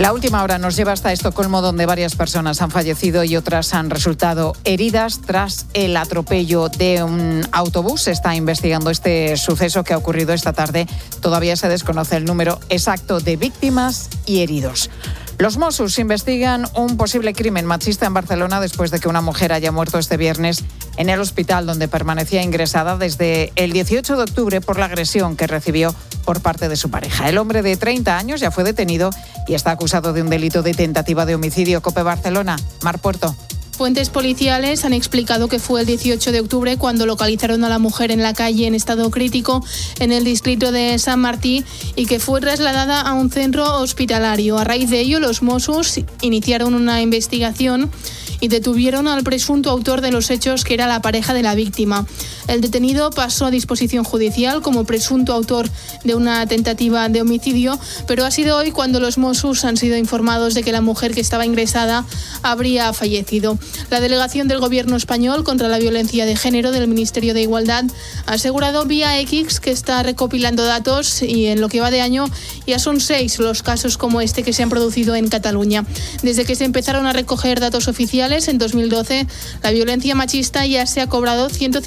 La última hora nos lleva hasta Estocolmo, donde varias personas han fallecido y otras han resultado heridas tras el atropello de un autobús. Se está investigando este suceso que ha ocurrido esta tarde. Todavía se desconoce el número exacto de víctimas y heridos. Los Mossos investigan un posible crimen machista en Barcelona después de que una mujer haya muerto este viernes en el hospital donde permanecía ingresada desde el 18 de octubre por la agresión que recibió por parte de su pareja. El hombre de 30 años ya fue detenido y está acusado de un delito de tentativa de homicidio. COPE Barcelona, Mar Puerto. Fuentes policiales han explicado que fue el 18 de octubre cuando localizaron a la mujer en la calle en estado crítico en el distrito de Sant Martí y que fue trasladada a un centro hospitalario. A raíz de ello, los Mossos iniciaron una investigación y detuvieron al presunto autor de los hechos, que era la pareja de la víctima. El detenido pasó a disposición judicial como presunto autor de una tentativa de homicidio, pero ha sido hoy cuando los Mossos han sido informados de que la mujer que estaba ingresada habría fallecido. La delegación del Gobierno español contra la violencia de género del Ministerio de Igualdad ha asegurado vía X que está recopilando datos y en lo que va de año ya son 6 los casos como este que se han producido en Cataluña. Desde que se empezaron a recoger datos oficiales en 2012, la violencia machista ya se ha cobrado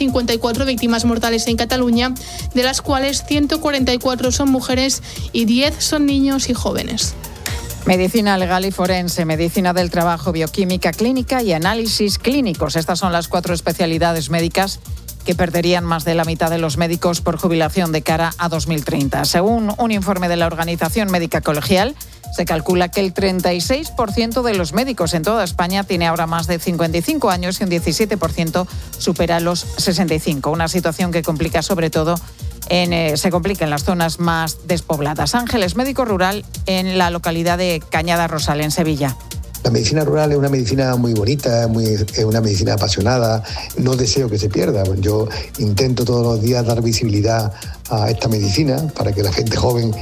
154 víctimas mortales en Cataluña, de las cuales 144 son mujeres y 10 son niños y jóvenes. Medicina legal y forense, medicina del trabajo, bioquímica clínica y análisis clínicos. Estas son las 4 especialidades médicas que perderían más de la mitad de los médicos por jubilación de cara a 2030. Según un informe de la Organización Médica Colegial, se calcula que el 36% de los médicos en toda España tiene ahora más de 55 años y un 17% supera los 65. Una situación que complica sobre todo se complica en las zonas más despobladas. Ángeles, médico rural en la localidad de Cañada Rosal, en Sevilla. La medicina rural es una medicina muy bonita, es una medicina apasionada. No deseo que se pierda. Yo intento todos los días dar visibilidad a esta medicina para que la gente joven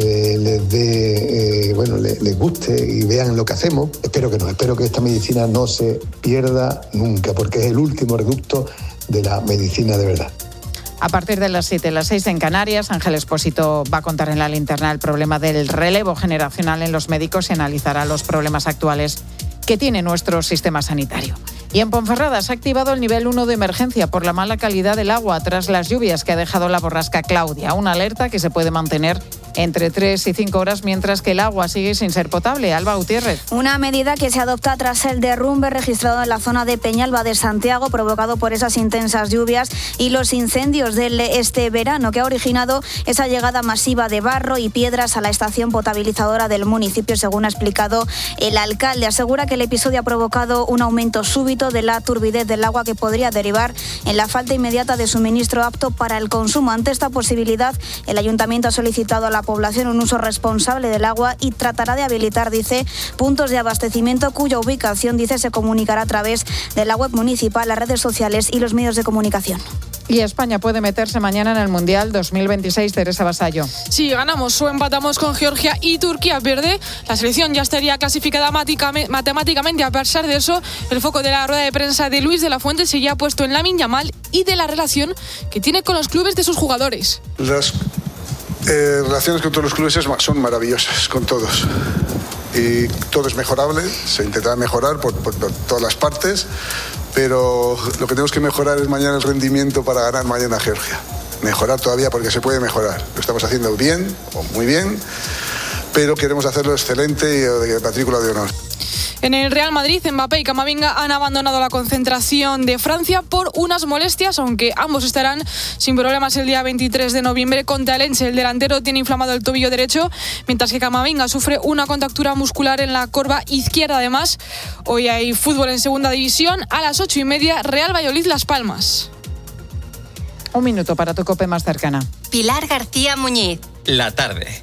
les guste y vean lo que hacemos. Espero que esta medicina no se pierda nunca, porque es el último reducto de la medicina de verdad. A partir de las 7, las 6 en Canarias, Ángel Expósito va a contar en la linterna el problema del relevo generacional en los médicos y analizará los problemas actuales que tiene nuestro sistema sanitario. Y en Ponferrada se ha activado el nivel 1 de emergencia por la mala calidad del agua tras las lluvias que ha dejado la borrasca Claudia. Una alerta que se puede mantener entre 3 y 5 horas mientras que el agua sigue sin ser potable. Alba Gutiérrez. Una medida que se adopta tras el derrumbe registrado en la zona de Peñalba de Santiago, provocado por esas intensas lluvias y los incendios de este verano, que ha originado esa llegada masiva de barro y piedras a la estación potabilizadora del municipio, según ha explicado el alcalde. Asegura que el episodio ha provocado un aumento súbito de la turbidez del agua que podría derivar en la falta inmediata de suministro apto para el consumo. Ante esta posibilidad, el ayuntamiento ha solicitado a la población un uso responsable del agua y tratará de habilitar, dice, puntos de abastecimiento cuya ubicación, dice, se comunicará a través de la web municipal, las redes sociales y los medios de comunicación. Y España puede meterse mañana en el Mundial 2026, Teresa Vasallo. Si ganamos o empatamos con Georgia y Turquía pierde, la selección ya estaría clasificada matemáticamente. A pesar de eso, el foco de la rueda de prensa de Luis de la Fuente seguía puesto en Lamine Yamal y de la relación que tiene con los clubes de sus jugadores. Las relaciones con todos los clubes son maravillosas, con todos. Y todo es mejorable, se intentará mejorar por todas las partes, pero lo que tenemos que mejorar es mañana el rendimiento para ganar mañana a Georgia. Mejorar todavía porque se puede mejorar. Lo estamos haciendo bien, o muy bien, pero queremos hacerlo excelente y de matrícula de honor. En el Real Madrid, Mbappé y Camavinga han abandonado la concentración de Francia por unas molestias, aunque ambos estarán sin problemas el día 23 de noviembre contra el Elche. El delantero tiene inflamado el tobillo derecho, mientras que Camavinga sufre una contractura muscular en la corva izquierda. Además, hoy hay fútbol en segunda división. A las 8:30, Real Valladolid Las Palmas. Un minuto para tu COPE más cercana. Pilar García Muñiz. La tarde.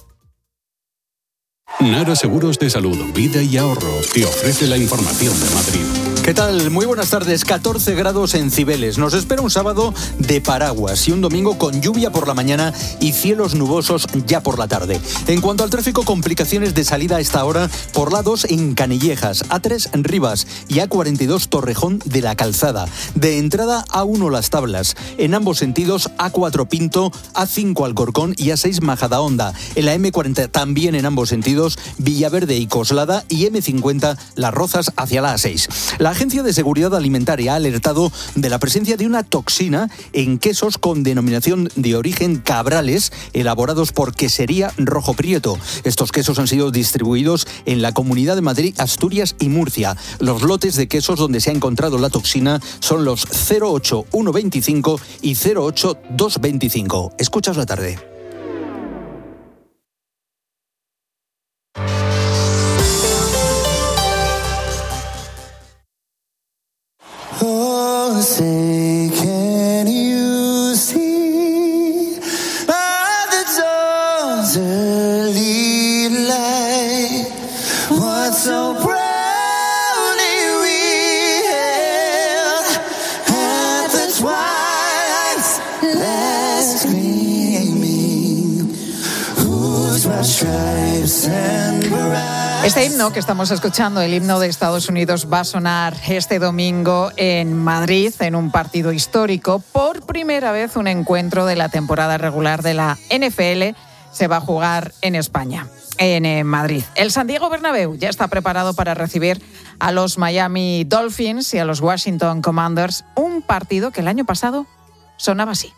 Nara Seguros de Salud, Vida y Ahorro te ofrece la información de Madrid. ¿Qué tal? Muy buenas tardes. 14 grados en Cibeles. Nos espera un sábado de paraguas y un domingo con lluvia por la mañana y cielos nubosos ya por la tarde. En cuanto al tráfico, complicaciones de salida a esta hora por la 2 en Canillejas, A3 en Rivas y A42 Torrejón de la Calzada. De entrada A1 Las Tablas. En ambos sentidos A4 Pinto, A5 Alcorcón y A6 Majadahonda. En la M40 también en ambos sentidos M22 Villaverde y Coslada y M50 Las Rozas hacia la A6. La Agencia de Seguridad Alimentaria ha alertado de la presencia de una toxina en quesos con denominación de origen Cabrales, elaborados por Quesería Rojo Prieto. Estos quesos han sido distribuidos en la Comunidad de Madrid, Asturias y Murcia. Los lotes de quesos donde se ha encontrado la toxina son los 08125 y 08225. Escuchas la tarde. Oh, say, can you see by the dawn's early light what so proudly we hailed at the twilight's last gleaming, whose broad stripes and bright. Este himno que estamos escuchando, el himno de Estados Unidos, va a sonar este domingo en Madrid en un partido histórico. Por primera vez un encuentro de la temporada regular de la NFL se va a jugar en España, en Madrid. El San Diego Bernabéu ya está preparado para recibir a los Miami Dolphins y a los Washington Commanders, un partido que el año pasado sonaba así.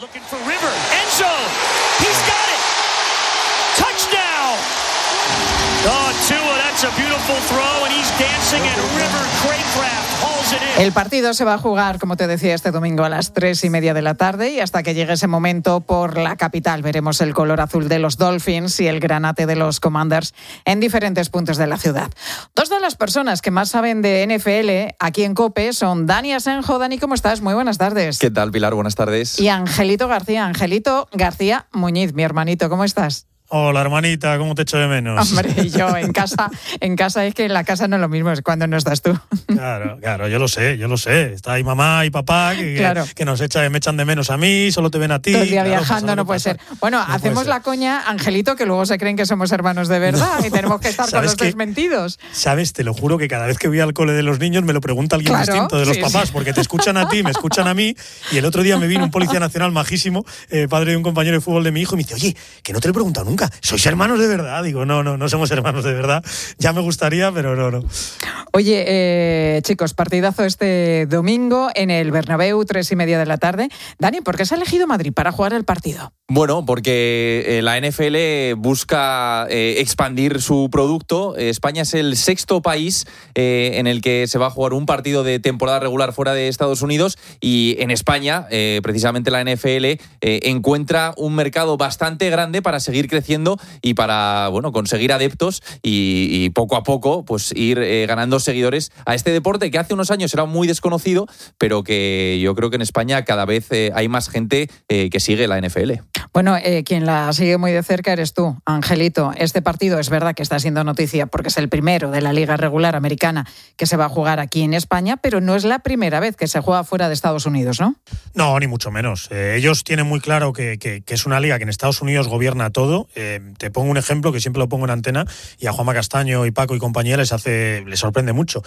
El partido se va a jugar, como te decía, este domingo a las 3:30 de la tarde y hasta que llegue ese momento por la capital veremos el color azul de los Dolphins y el granate de los Commanders en diferentes puntos de la ciudad. Dos de las personas que más saben de NFL aquí en COPE son Dani Asenjo. Dani, ¿cómo estás? Muy buenas tardes. ¿Qué tal, Pilar? Buenas tardes. Y Angelito García Muñiz, mi hermanito, ¿cómo estás? Hola, hermanita, ¿cómo te echo de menos? Hombre, yo en casa es que en la casa no es lo mismo, es cuando no estás tú. Claro, yo lo sé. Está ahí mamá y papá que me echan de menos a mí, solo te ven a ti. Todo el día viajando, no puede ser. Bueno, no hacemos la coña, Angelito, que luego se creen que somos hermanos de verdad y tenemos que estar con los desmentidos. ¿Sabes? Te lo juro que cada vez que voy al cole de los niños me lo pregunta alguien distinto de los papás, porque te escuchan a ti, me escuchan a mí, y el otro día me vino un policía nacional majísimo, padre de un compañero de fútbol de mi hijo, y me dice, oye, que no te lo he preguntado nunca. ¿Sois hermanos de verdad? Digo, no somos hermanos de verdad. Ya me gustaría, pero no. Oye, chicos, partidazo este domingo en el Bernabéu, 3:30 de la tarde. Dani, ¿por qué se ha elegido Madrid para jugar el partido? Bueno, porque la NFL busca expandir su producto. España es el sexto país en el que se va a jugar un partido de temporada regular fuera de Estados Unidos, y en España, precisamente la NFL encuentra un mercado bastante grande para seguir creciendo y para, bueno, conseguir adeptos y poco a poco pues ir ganando seguidores a este deporte que hace unos años era muy desconocido, pero que yo creo que en España cada vez hay más gente que sigue la NFL. Bueno, quien la sigue muy de cerca eres tú, Angelito. Este partido es verdad que está siendo noticia porque es el primero de la Liga Regular Americana que se va a jugar aquí en España, pero no es la primera vez que se juega fuera de Estados Unidos, ¿no? No, ni mucho menos. Ellos tienen muy claro que es una liga que en Estados Unidos gobierna todo. Te pongo un ejemplo que siempre lo pongo en antena y a Juanma Castaño y Paco y compañía les sorprende mucho.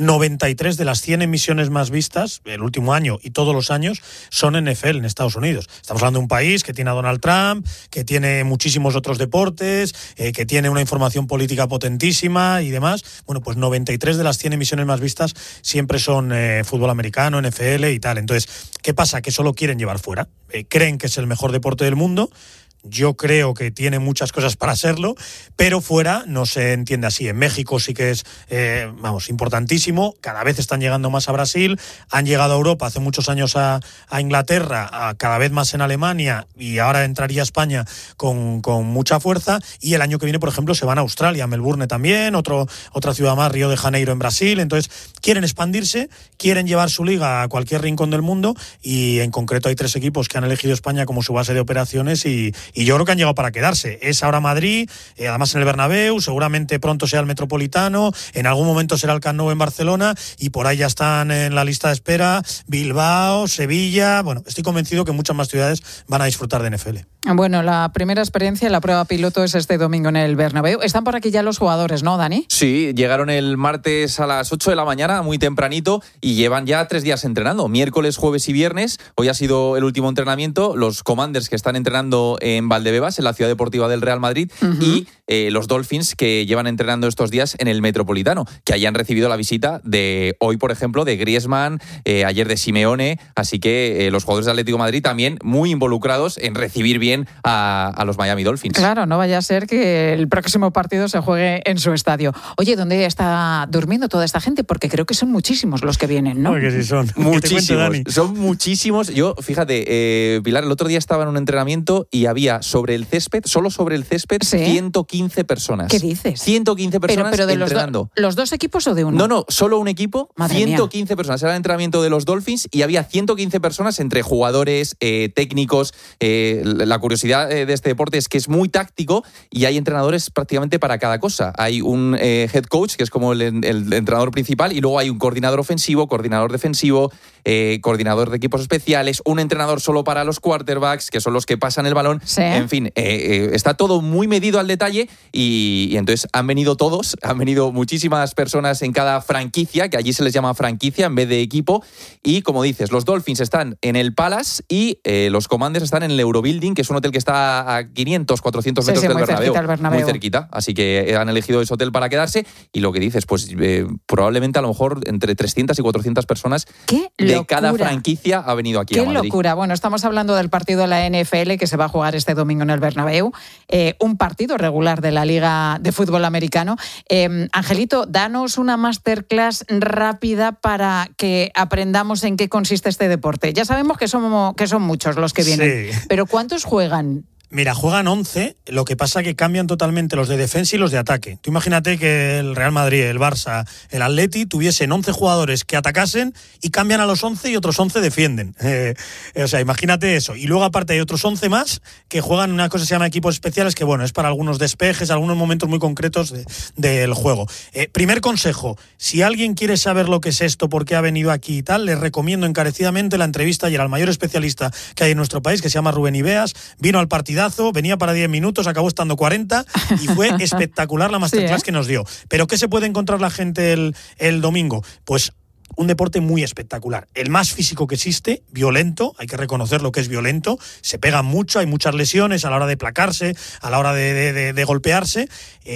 93 de las 100 emisiones más vistas el último año y todos los años son NFL en Estados Unidos. Estamos hablando de un país que tiene a Donald Trump, que tiene muchísimos otros deportes, que tiene una información política potentísima y demás. Bueno, pues 93 de las 100 emisiones más vistas siempre son fútbol americano, NFL y tal. Entonces, ¿qué pasa? Que solo quieren llevar fuera. Creen que es el mejor deporte del mundo. Yo creo que tiene muchas cosas para serlo, pero fuera no se entiende así. En México sí que es, importantísimo. Cada vez están llegando más a Brasil, han llegado a Europa hace muchos años a Inglaterra, cada vez más en Alemania, y ahora entraría España con mucha fuerza. Y el año que viene, por ejemplo, se van a Australia, Melbourne también, otra ciudad más, Río de Janeiro en Brasil. Entonces, quieren expandirse, quieren llevar su liga a cualquier rincón del mundo, y en concreto hay 3 equipos que han elegido España como su base de operaciones y yo creo que han llegado para quedarse. Es ahora Madrid, además en el Bernabéu, seguramente pronto sea el Metropolitano, en algún momento será el Camp Nou en Barcelona, y por ahí ya están en la lista de espera Bilbao, Sevilla. Bueno, estoy convencido que muchas más ciudades van a disfrutar de NFL. Bueno, la primera experiencia, la prueba piloto es este domingo en el Bernabéu. Están por aquí ya los jugadores, ¿no, Dani? Sí, llegaron el martes a las 8 de la mañana, muy tempranito, y llevan ya 3 días entrenando, miércoles, jueves y viernes. Hoy ha sido el último entrenamiento, los Commanders que están entrenando en Valdebebas, en la ciudad deportiva del Real Madrid, y los Dolphins que llevan entrenando estos días en el Metropolitano, que hayan recibido la visita de hoy, por ejemplo, de Griezmann, ayer de Simeone, así que los jugadores de Atlético de Madrid también muy involucrados en recibir bien a los Miami Dolphins. Claro, no vaya a ser que el próximo partido se juegue en su estadio. Oye, ¿dónde está durmiendo toda esta gente? Porque creo que son muchísimos los que vienen, ¿no? Porque sí son. Muchísimos. Son muchísimos. Yo, fíjate, Pilar, el otro día estaba en un entrenamiento y había sobre el césped, solo sobre el césped, ¿sí? 115 personas. ¿Qué dices? 115 personas pero de entrenando. ¿Los dos equipos o de uno? No, solo un equipo. Madre 115 mía. personas. Era el entrenamiento de los Dolphins y había 115 personas entre jugadores, técnicos. La curiosidad de este deporte es que es muy táctico y hay entrenadores prácticamente para cada cosa. Hay un head coach, que es como el entrenador principal, y luego hay un coordinador ofensivo, coordinador defensivo, coordinador de equipos especiales, un entrenador solo para los quarterbacks, que son los que pasan el balón. Sí. En fin, está todo muy medido al detalle y entonces han venido todos, han venido muchísimas personas en cada franquicia, que allí se les llama franquicia en vez de equipo, y como dices, los Dolphins están en el Palace y los Commanders están en el Eurobuilding, que es un hotel que está a 500, 400 metros del Bernabéu. Muy cerquita, así que han elegido ese hotel para quedarse y lo que dices, pues probablemente a lo mejor entre 300 y 400 personas de cada franquicia ha venido aquí a Madrid. ¡Qué locura! Bueno, estamos hablando del partido de la NFL que se va a jugar este domingo en el Bernabéu, un partido regular de la Liga de Fútbol Americano. Angelito, danos una masterclass rápida para que aprendamos en qué consiste este deporte. Ya sabemos que son muchos los que vienen, sí. Pero ¿cuántos juegan? Mira, juegan 11, lo que pasa que cambian totalmente los de defensa y los de ataque. Tú imagínate que el Real Madrid, el Barça, el Atleti tuviesen 11 jugadores que atacasen y cambian a los 11 y otros 11 defienden. O sea, imagínate eso. Y luego aparte hay otros 11 más que juegan una cosa que se llama equipos especiales, que bueno, es para algunos despejes, algunos momentos muy concretos del juego. Primer consejo, si alguien quiere saber lo que es esto, por qué ha venido aquí y tal, les recomiendo encarecidamente la entrevista ayer al mayor especialista que hay en nuestro país, que se llama Rubén Ibeas. Vino al partidazo, venía para 10 minutos, acabó estando 40 y fue espectacular la masterclass que nos dio. ¿Pero qué se puede encontrar la gente el domingo? Pues un deporte muy espectacular, el más físico que existe, violento, hay que reconocer lo que es violento, se pegan mucho, hay muchas lesiones a la hora de placarse, a la hora de golpearse,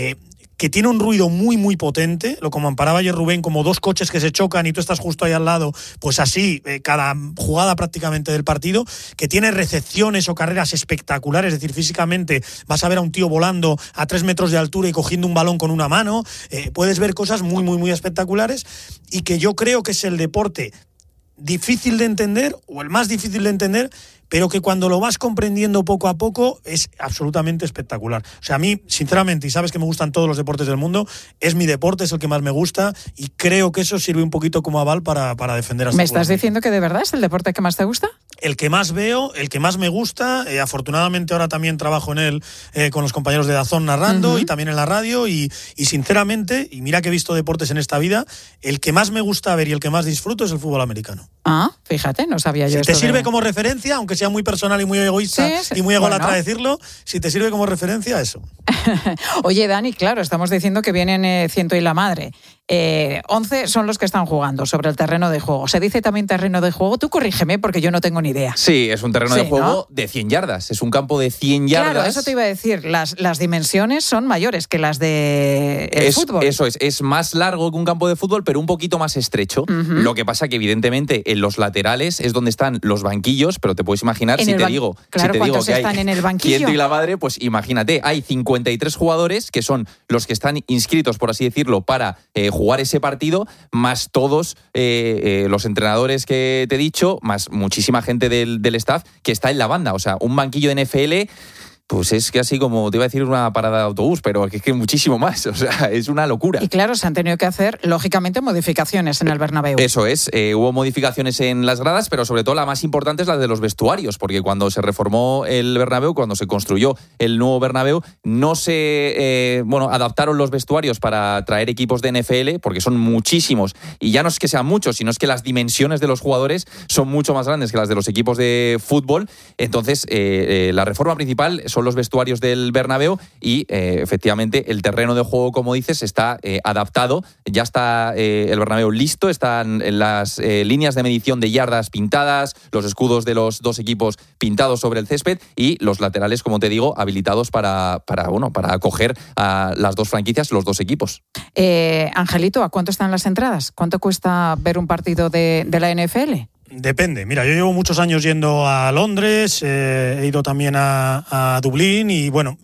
que tiene un ruido muy, muy potente, lo comparaba ayer Rubén, como dos coches que se chocan y tú estás justo ahí al lado, pues así, cada jugada prácticamente del partido, que tiene recepciones o carreras espectaculares, es decir, físicamente vas a ver a un tío volando a 3 metros de altura y cogiendo un balón con una mano, puedes ver cosas muy, muy, muy espectaculares, y que yo creo que es el deporte difícil de entender, o el más difícil de entender, pero que cuando lo vas comprendiendo poco a poco es absolutamente espectacular. O sea, a mí, sinceramente, y sabes que me gustan todos los deportes del mundo, es mi deporte, es el que más me gusta, y creo que eso sirve un poquito como aval para defender a ¿Me estás diciendo que de verdad es el deporte que más te gusta? El que más veo, el que más me gusta, afortunadamente ahora también trabajo en él con los compañeros de DAZN narrando y también en la radio, y sinceramente, y mira que he visto deportes en esta vida, el que más me gusta ver y el que más disfruto es el fútbol americano. Ah, fíjate, no sabía yo si esto. te sirve como referencia, aunque sea muy personal y muy egoísta y muy ególatra decirlo, si te sirve como referencia, eso. Oye, Dani, claro, estamos diciendo que vienen 100 y la madre. 11 son los que están jugando sobre el terreno de juego. ¿Se dice también terreno de juego? Tú corrígeme porque yo no tengo ni idea. Sí, es un terreno de juego, ¿no?, de 100 yardas. Es un campo de 100 yardas. Claro, eso te iba a decir. Las dimensiones son mayores que las de fútbol. Eso es más largo que un campo de fútbol, pero un poquito más estrecho. Lo que pasa que evidentemente en los laterales es donde están los banquillos, pero te puedes imaginar, si te digo que están hay en el banquillo. 100 y la madre, pues imagínate, hay 53 jugadores que son los que están inscritos, por así decirlo, para jugar ese partido, más todos los entrenadores que te he dicho, más muchísima gente del staff que está en la banda. O sea, un banquillo de NFL pues es casi como, te iba a decir, una parada de autobús, pero es que muchísimo más, o sea, es una locura. Y claro, se han tenido que hacer, lógicamente, modificaciones en el Bernabéu. Eso es, hubo modificaciones en las gradas, pero sobre todo la más importante es la de los vestuarios, porque cuando se reformó el Bernabéu, cuando se construyó el nuevo Bernabéu, no se adaptaron los vestuarios para traer equipos de NFL, porque son muchísimos, y ya no es que sean muchos, sino es que las dimensiones de los jugadores son mucho más grandes que las de los equipos de fútbol. Entonces, la reforma principal son los vestuarios del Bernabéu y efectivamente el terreno de juego, como dices, está adaptado, ya está el Bernabéu listo, están las líneas de medición de yardas pintadas, los escudos de los dos equipos pintados sobre el césped y los laterales, como te digo, habilitados para acoger a las dos franquicias, los dos equipos. Angelito, ¿a cuánto están las entradas? ¿Cuánto cuesta ver un partido de la NFL? Depende. Mira, yo llevo muchos años yendo a Londres, he ido también a Dublín y bueno,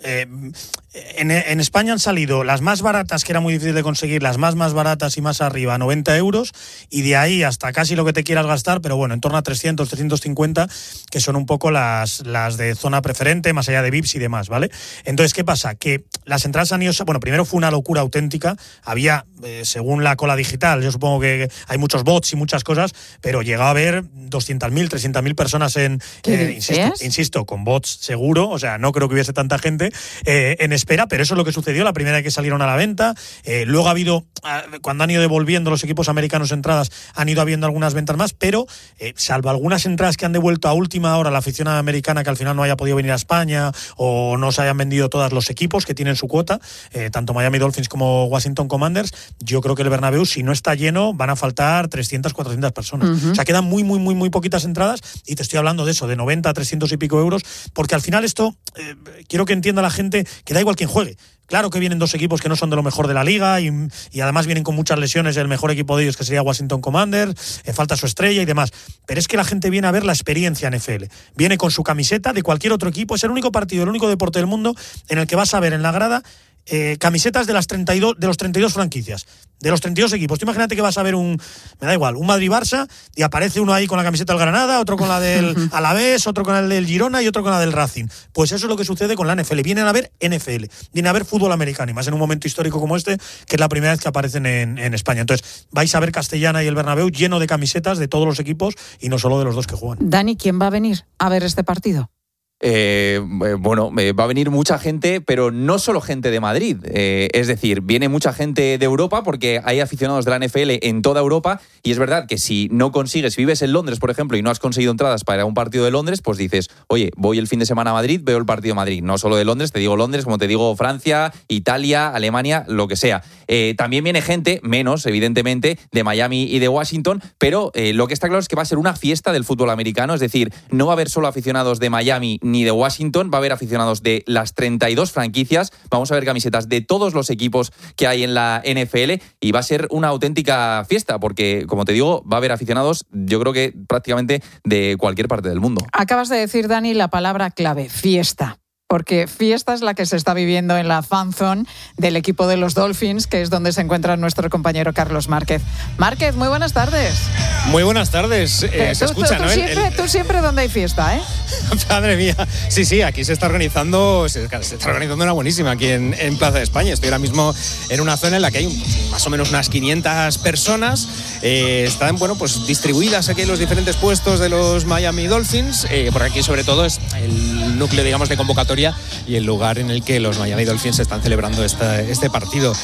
en España han salido las más baratas, que era muy difícil de conseguir, las más baratas y más arriba, 90 euros, y de ahí hasta casi lo que te quieras gastar, pero bueno, en torno a 300, 350, que son un poco las de zona preferente, más allá de VIPs y demás, ¿vale? Entonces, ¿qué pasa? Que las entradas han ido... Bueno, primero fue una locura auténtica, había, según la cola digital, yo supongo que hay muchos bots y muchas cosas, pero llegaba a haber 200.000, 300.000 personas insisto, con bots seguro, o sea, no creo que hubiese tanta gente en espera, pero eso es lo que sucedió la primera vez que salieron a la venta. Luego ha habido, cuando han ido devolviendo los equipos americanos entradas, han ido habiendo algunas ventas más, pero salvo algunas entradas que han devuelto a última hora la afición americana, que al final no haya podido venir a España o no se hayan vendido todos los equipos que tienen su cuota, tanto Miami Dolphins como Washington Commanders, yo creo que el Bernabéu, si no está lleno, van a faltar 300, 400 personas. Uh-huh. O sea, quedan muy poquitas entradas, y te estoy hablando de eso, de 90 a 300 y pico euros, porque al final esto, quiero que entienda la gente que da igual quién juegue. Claro que vienen dos equipos que no son de lo mejor de la liga y además vienen con muchas lesiones. El mejor equipo de ellos, que sería Washington Commanders, falta su estrella y demás. Pero es que la gente viene a ver la experiencia NFL. Viene con su camiseta de cualquier otro equipo. Es el único partido, el único deporte del mundo en el que vas a ver en la grada camisetas de los 32 franquicias, de los 32 equipos. Tú imagínate que vas a ver un Madrid-Barça y aparece uno ahí con la camiseta del Granada, otro con la del Alavés, otro con el del Girona y otro con la del Racing. Pues eso es lo que sucede con la NFL. Vienen a ver NFL, vienen a ver fútbol americano, y más en un momento histórico como este, que es la primera vez que aparecen en España. Entonces vais a ver Castellana y el Bernabéu lleno de camisetas de todos los equipos y no solo de los dos que juegan. Dani, ¿quién va a venir a ver este partido? Va a venir mucha gente, pero no solo gente de Madrid. Es decir, viene mucha gente de Europa, porque hay aficionados de la NFL en toda Europa, y es verdad que si vives en Londres, por ejemplo, y no has conseguido entradas para un partido de Londres, pues dices, oye, voy el fin de semana a Madrid, veo el partido de Madrid. No solo de Londres, te digo Londres, como te digo Francia, Italia, Alemania, lo que sea. También viene gente, menos evidentemente, de Miami y de Washington, pero lo que está claro es que va a ser una fiesta del fútbol americano. Es decir, no va a haber solo aficionados de Miami ni de Washington, va a haber aficionados de las 32 franquicias, vamos a ver camisetas de todos los equipos que hay en la NFL, y va a ser una auténtica fiesta, porque, como te digo, va a haber aficionados, yo creo que prácticamente de cualquier parte del mundo. Acabas de decir, Dani, la palabra clave, fiesta. Porque fiesta es la que se está viviendo en la fan zone del equipo de los Dolphins, que es donde se encuentra nuestro compañero Carlos Márquez. Márquez, muy buenas tardes. Muy buenas tardes. Se escucha, ¿no? Tú siempre donde hay fiesta, ¿eh? Madre mía. Sí, aquí se está organizando una buenísima aquí en Plaza de España. Estoy ahora mismo en una zona en la que hay más o menos unas 500 personas. Están, pues distribuidas aquí en los diferentes puestos de los Miami Dolphins. Por aquí, sobre todo, es el núcleo, digamos, de convocatoria y el lugar en el que los Miami Dolphins están celebrando este partido.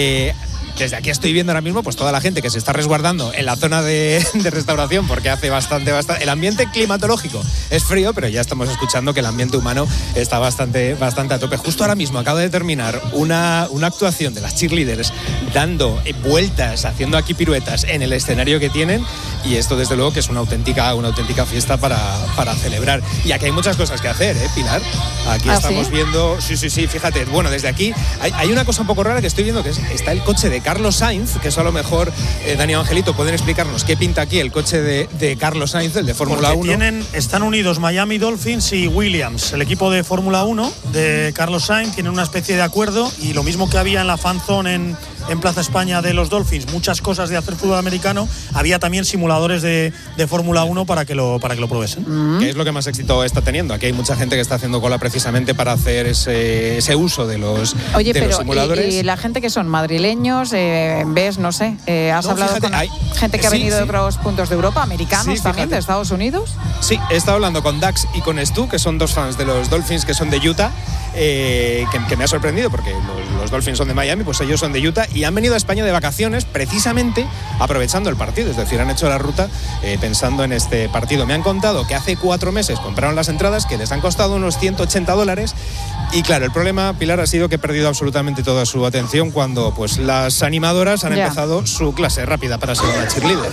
Desde aquí estoy viendo ahora mismo pues toda la gente que se está resguardando en la zona de restauración, porque hace bastante. El ambiente climatológico es frío, pero ya estamos escuchando que el ambiente humano está bastante a tope. Justo ahora mismo acabo de terminar una actuación de las cheerleaders dando vueltas, haciendo aquí piruetas en el escenario que tienen, y esto desde luego que es una auténtica fiesta para celebrar. Y aquí hay muchas cosas que hacer, Pilar. Aquí estamos viendo, sí, fíjate, bueno, desde aquí hay una cosa un poco rara que estoy viendo, que está el coche de Carlos Sainz, que eso a lo mejor Dani y Angelito pueden explicarnos qué pinta aquí el coche de Carlos Sainz, el de Fórmula 1. Están unidos Miami Dolphins y Williams, el equipo de Fórmula 1 de Carlos Sainz, tienen una especie de acuerdo, y lo mismo que había en la fan zone en Plaza España de los Dolphins muchas cosas de hacer fútbol americano, había también simuladores de Fórmula 1 para que lo pruebesen. ¿Qué es lo que más éxito está teniendo? Aquí hay mucha gente que está haciendo cola precisamente para hacer ese uso de los, los simuladores. ¿Y la gente que son madrileños? ¿Ves? No sé. ¿Has hablado con gente que ha venido de otros puntos de Europa? ¿Americanos también, de Estados Unidos? Sí, he estado hablando con Dax y con Stu, que son dos fans de los Dolphins, que son de Utah, que me ha sorprendido porque los Dolphins son de Miami, pues ellos son de Utah y han venido a España de vacaciones precisamente aprovechando el partido, es decir, han hecho la ruta pensando en este partido. Me han contado que hace 4 meses compraron las entradas, que les han costado unos $180 y claro, el problema, Pilar, ha sido que he perdido absolutamente toda su atención cuando pues las animadoras han empezado su clase rápida para ser una cheerleader.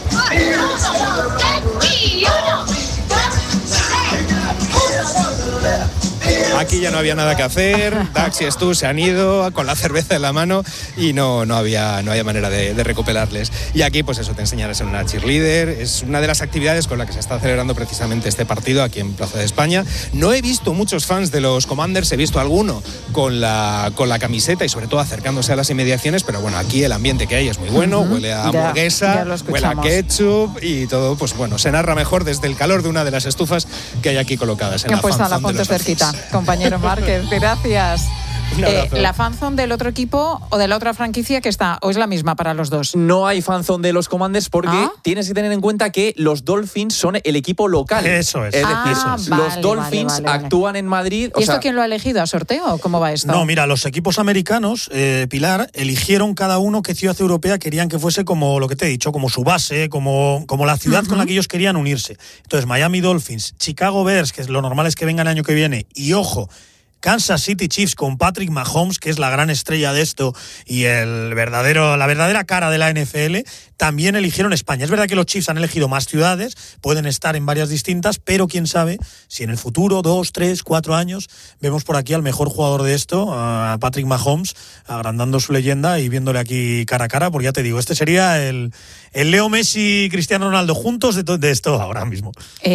Aquí ya no había nada que hacer, Dax y Stu se han ido con la cerveza en la mano y no había manera de recuperarles. Y aquí, pues eso, te enseñan a ser una cheerleader, es una de las actividades con la que se está celebrando precisamente este partido aquí en Plaza de España. No he visto muchos fans de los Commanders, he visto alguno con la camiseta y sobre todo acercándose a las inmediaciones, pero bueno, aquí el ambiente que hay es muy bueno, huele a hamburguesa, huele a ketchup y todo, pues bueno, se narra mejor desde el calor de una de las estufas que hay aquí colocadas en la fanzone. La ponte cerquita, compañero Márquez, gracias. ¿La fanzone del otro equipo o de la otra franquicia que está, o es la misma para los dos? No hay fanzone de los Commanders porque tienes que tener en cuenta que los Dolphins son el equipo local. Eso es. Es decir, los Dolphins actúan en Madrid. ¿Y esto quién lo ha elegido? ¿A sorteo o cómo va esto? No, mira, los equipos americanos, Pilar, eligieron cada uno qué ciudad europea querían que fuese como lo que te he dicho, como su base, como la ciudad con la que ellos querían unirse. Entonces, Miami Dolphins, Chicago Bears, que lo normal es que vengan el año que viene, y ojo, Kansas City Chiefs con Patrick Mahomes, que es la gran estrella de esto y la verdadera cara de la NFL, también eligieron España. Es verdad que los Chiefs han elegido más ciudades, pueden estar en varias distintas, pero quién sabe si en el futuro, 2, 3, 4 años, vemos por aquí al mejor jugador de esto, a Patrick Mahomes, agrandando su leyenda y viéndole aquí cara a cara, porque ya te digo, este sería el Leo Messi y Cristiano Ronaldo juntos de esto ahora mismo.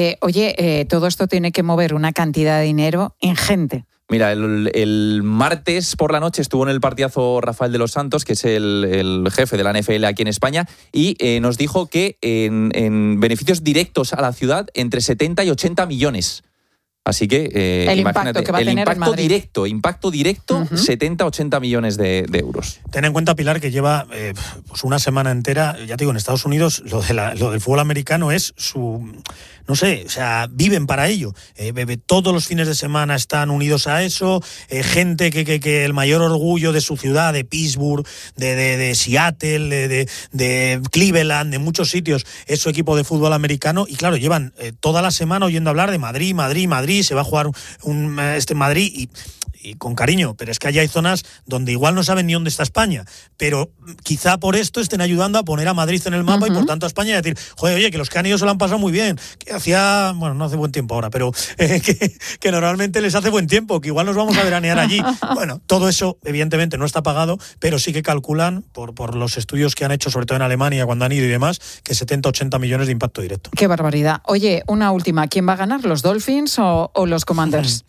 Todo esto tiene que mover una cantidad de dinero ingente. Mira, el martes por la noche estuvo en el partidazo Rafael de los Santos, que es el jefe de la NFL aquí en España, y nos dijo que en beneficios directos a la ciudad entre 70 y 80 millones. Así que el impacto que va a tener en Madrid. Impacto directo, 70-80 millones de euros. Ten en cuenta, Pilar, que lleva pues una semana entera, ya te digo, en Estados Unidos lo del fútbol americano es su... No sé, o sea, viven para ello. Todos los fines de semana están unidos a eso. Gente que el mayor orgullo de su ciudad, de Pittsburgh, de Seattle, de Cleveland, de muchos sitios, es su equipo de fútbol americano. Y claro, llevan toda la semana oyendo hablar de Madrid. Se va a jugar Madrid y con cariño, pero es que allá hay zonas donde igual no saben ni dónde está España, pero quizá por esto estén ayudando a poner a Madrid en el mapa y por tanto a España y decir, joder, oye, que los que han ido se lo han pasado muy bien, que no hace buen tiempo ahora, pero que normalmente les hace buen tiempo, que igual nos vamos a veranear allí. Bueno, todo eso evidentemente no está pagado, pero sí que calculan por los estudios que han hecho, sobre todo en Alemania cuando han ido y demás, que 70-80 millones de impacto directo. Qué barbaridad. Oye, una última, ¿quién va a ganar, los Dolphins o los Commanders?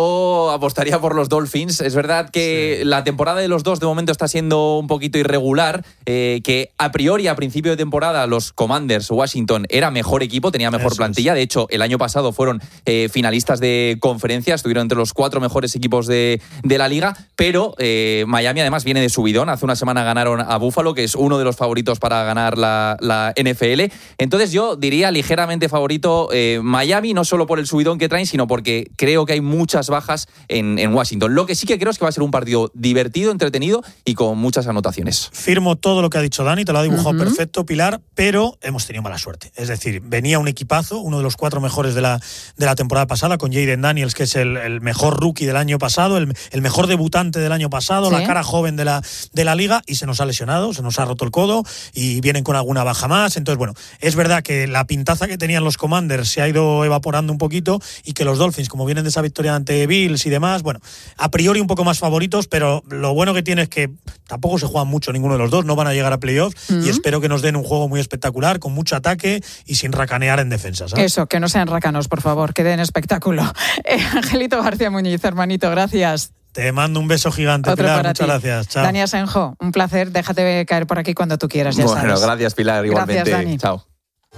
Yo apostaría por los Dolphins. Es verdad que la temporada de los dos de momento está siendo un poquito irregular, que a priori a principio de temporada los Commanders Washington era mejor equipo, tenía mejor plantilla. De hecho, el año pasado fueron finalistas de conferencia, estuvieron entre los 4 mejores equipos de la liga, pero Miami además viene de subidón. Hace una semana ganaron a Buffalo, que es uno de los favoritos para ganar la NFL. Entonces yo diría ligeramente favorito Miami, no solo por el subidón que traen, sino porque creo que hay muchas bajas en Washington. Lo que sí que creo es que va a ser un partido divertido, entretenido y con muchas anotaciones. Firmo todo lo que ha dicho Dani, te lo ha dibujado perfecto, Pilar, pero hemos tenido mala suerte. Es decir, venía un equipazo, uno de los 4 mejores de la temporada pasada, con Jayden Daniels, que es el mejor rookie del año pasado, el mejor debutante del año pasado, la cara joven de la liga, y se nos ha lesionado, se nos ha roto el codo y vienen con alguna baja más. Entonces, bueno, es verdad que la pintaza que tenían los Commanders se ha ido evaporando un poquito y que los Dolphins, como vienen de esa victoria ante Bills y demás, bueno, a priori un poco más favoritos, pero lo bueno que tiene es que tampoco se juegan mucho ninguno de los dos, no van a llegar a playoffs y espero que nos den un juego muy espectacular, con mucho ataque y sin racanear en defensa, ¿sabes? Eso, que no sean racanos, por favor, que den espectáculo. Angelito García Muñiz, hermanito, gracias. Te mando un beso gigante, Otro Pilar. para Muchas ti. gracias. Chao. Dani Asenjo, un placer. Déjate caer por aquí cuando tú quieras, ya bueno, sabes. gracias, Pilar, igualmente. Gracias, Dani. Chao.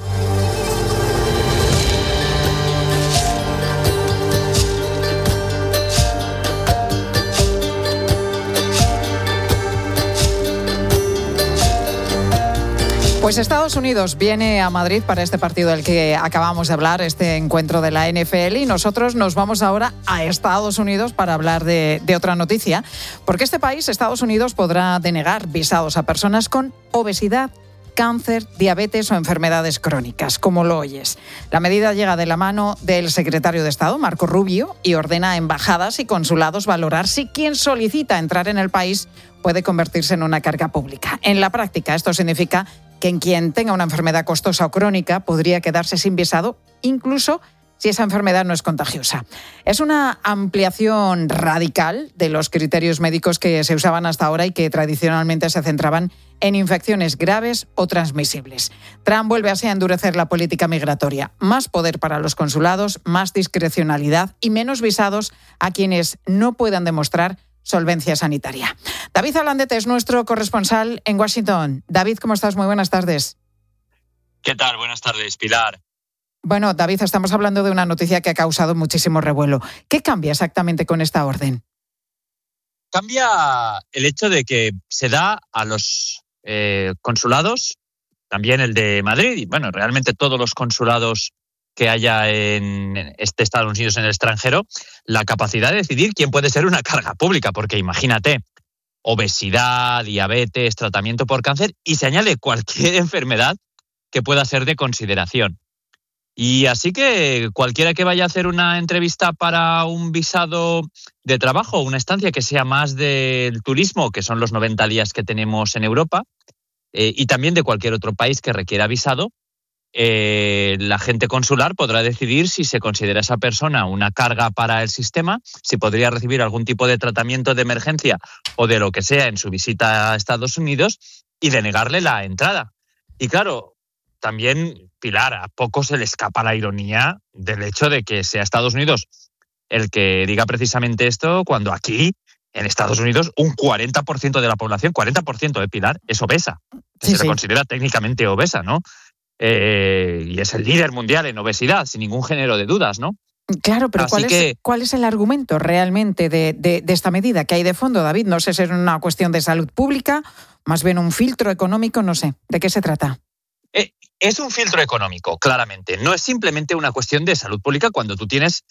Pues Estados Unidos viene a Madrid para este partido del que acabamos de hablar, este encuentro de la NFL, y nosotros nos vamos ahora a Estados Unidos para hablar de otra noticia, porque este país, Estados Unidos, podrá denegar visados a personas con obesidad, cáncer, diabetes o enfermedades crónicas, como lo oyes. La medida llega de la mano del secretario de Estado, Marco Rubio, y ordena a embajadas y consulados valorar si quien solicita entrar en el país puede convertirse en una carga pública. En la práctica, esto significa que en quien tenga una enfermedad costosa o crónica podría quedarse sin visado, incluso si esa enfermedad no es contagiosa. Es una ampliación radical de los criterios médicos que se usaban hasta ahora y que tradicionalmente se centraban en infecciones graves o transmisibles. Trump vuelve así a endurecer la política migratoria. Más poder para los consulados, más discrecionalidad y menos visados a quienes no puedan demostrar solvencia sanitaria. David Alandete es nuestro corresponsal en Washington. David, ¿cómo estás? Muy buenas tardes. ¿Qué tal? Buenas tardes, Pilar. Bueno, David, estamos hablando de una noticia que ha causado muchísimo revuelo. ¿Qué cambia exactamente con esta orden? Cambia el hecho de que se da a los consulados, también el de Madrid, y bueno, realmente todos los consulados que haya en Estados Unidos en el extranjero, la capacidad de decidir quién puede ser una carga pública, porque imagínate, obesidad, diabetes, tratamiento por cáncer, y se añade cualquier enfermedad que pueda ser de consideración. Y así que cualquiera que vaya a hacer una entrevista para un visado de trabajo, una estancia que sea más del turismo, que son los 90 días que tenemos en Europa, y también de cualquier otro país que requiera visado, la agente consular podrá decidir si se considera esa persona una carga para el sistema, si podría recibir algún tipo de tratamiento de emergencia o de lo que sea en su visita a Estados Unidos y denegarle la entrada. Y claro, también, Pilar, a poco se le escapa la ironía del hecho de que sea Estados Unidos el que diga precisamente esto, cuando aquí, en Estados Unidos, un 40% de la población, 40% de Pilar, es obesa. Se le considera técnicamente obesa, ¿no? Y es el líder mundial en obesidad, sin ningún género de dudas, ¿no? Claro, pero ¿cuál es el argumento realmente de esta medida que hay de fondo, David? No sé si es una cuestión de salud pública, más bien un filtro económico, no sé. ¿De qué se trata? Es un filtro económico, claramente. No es simplemente una cuestión de salud pública cuando tú tienes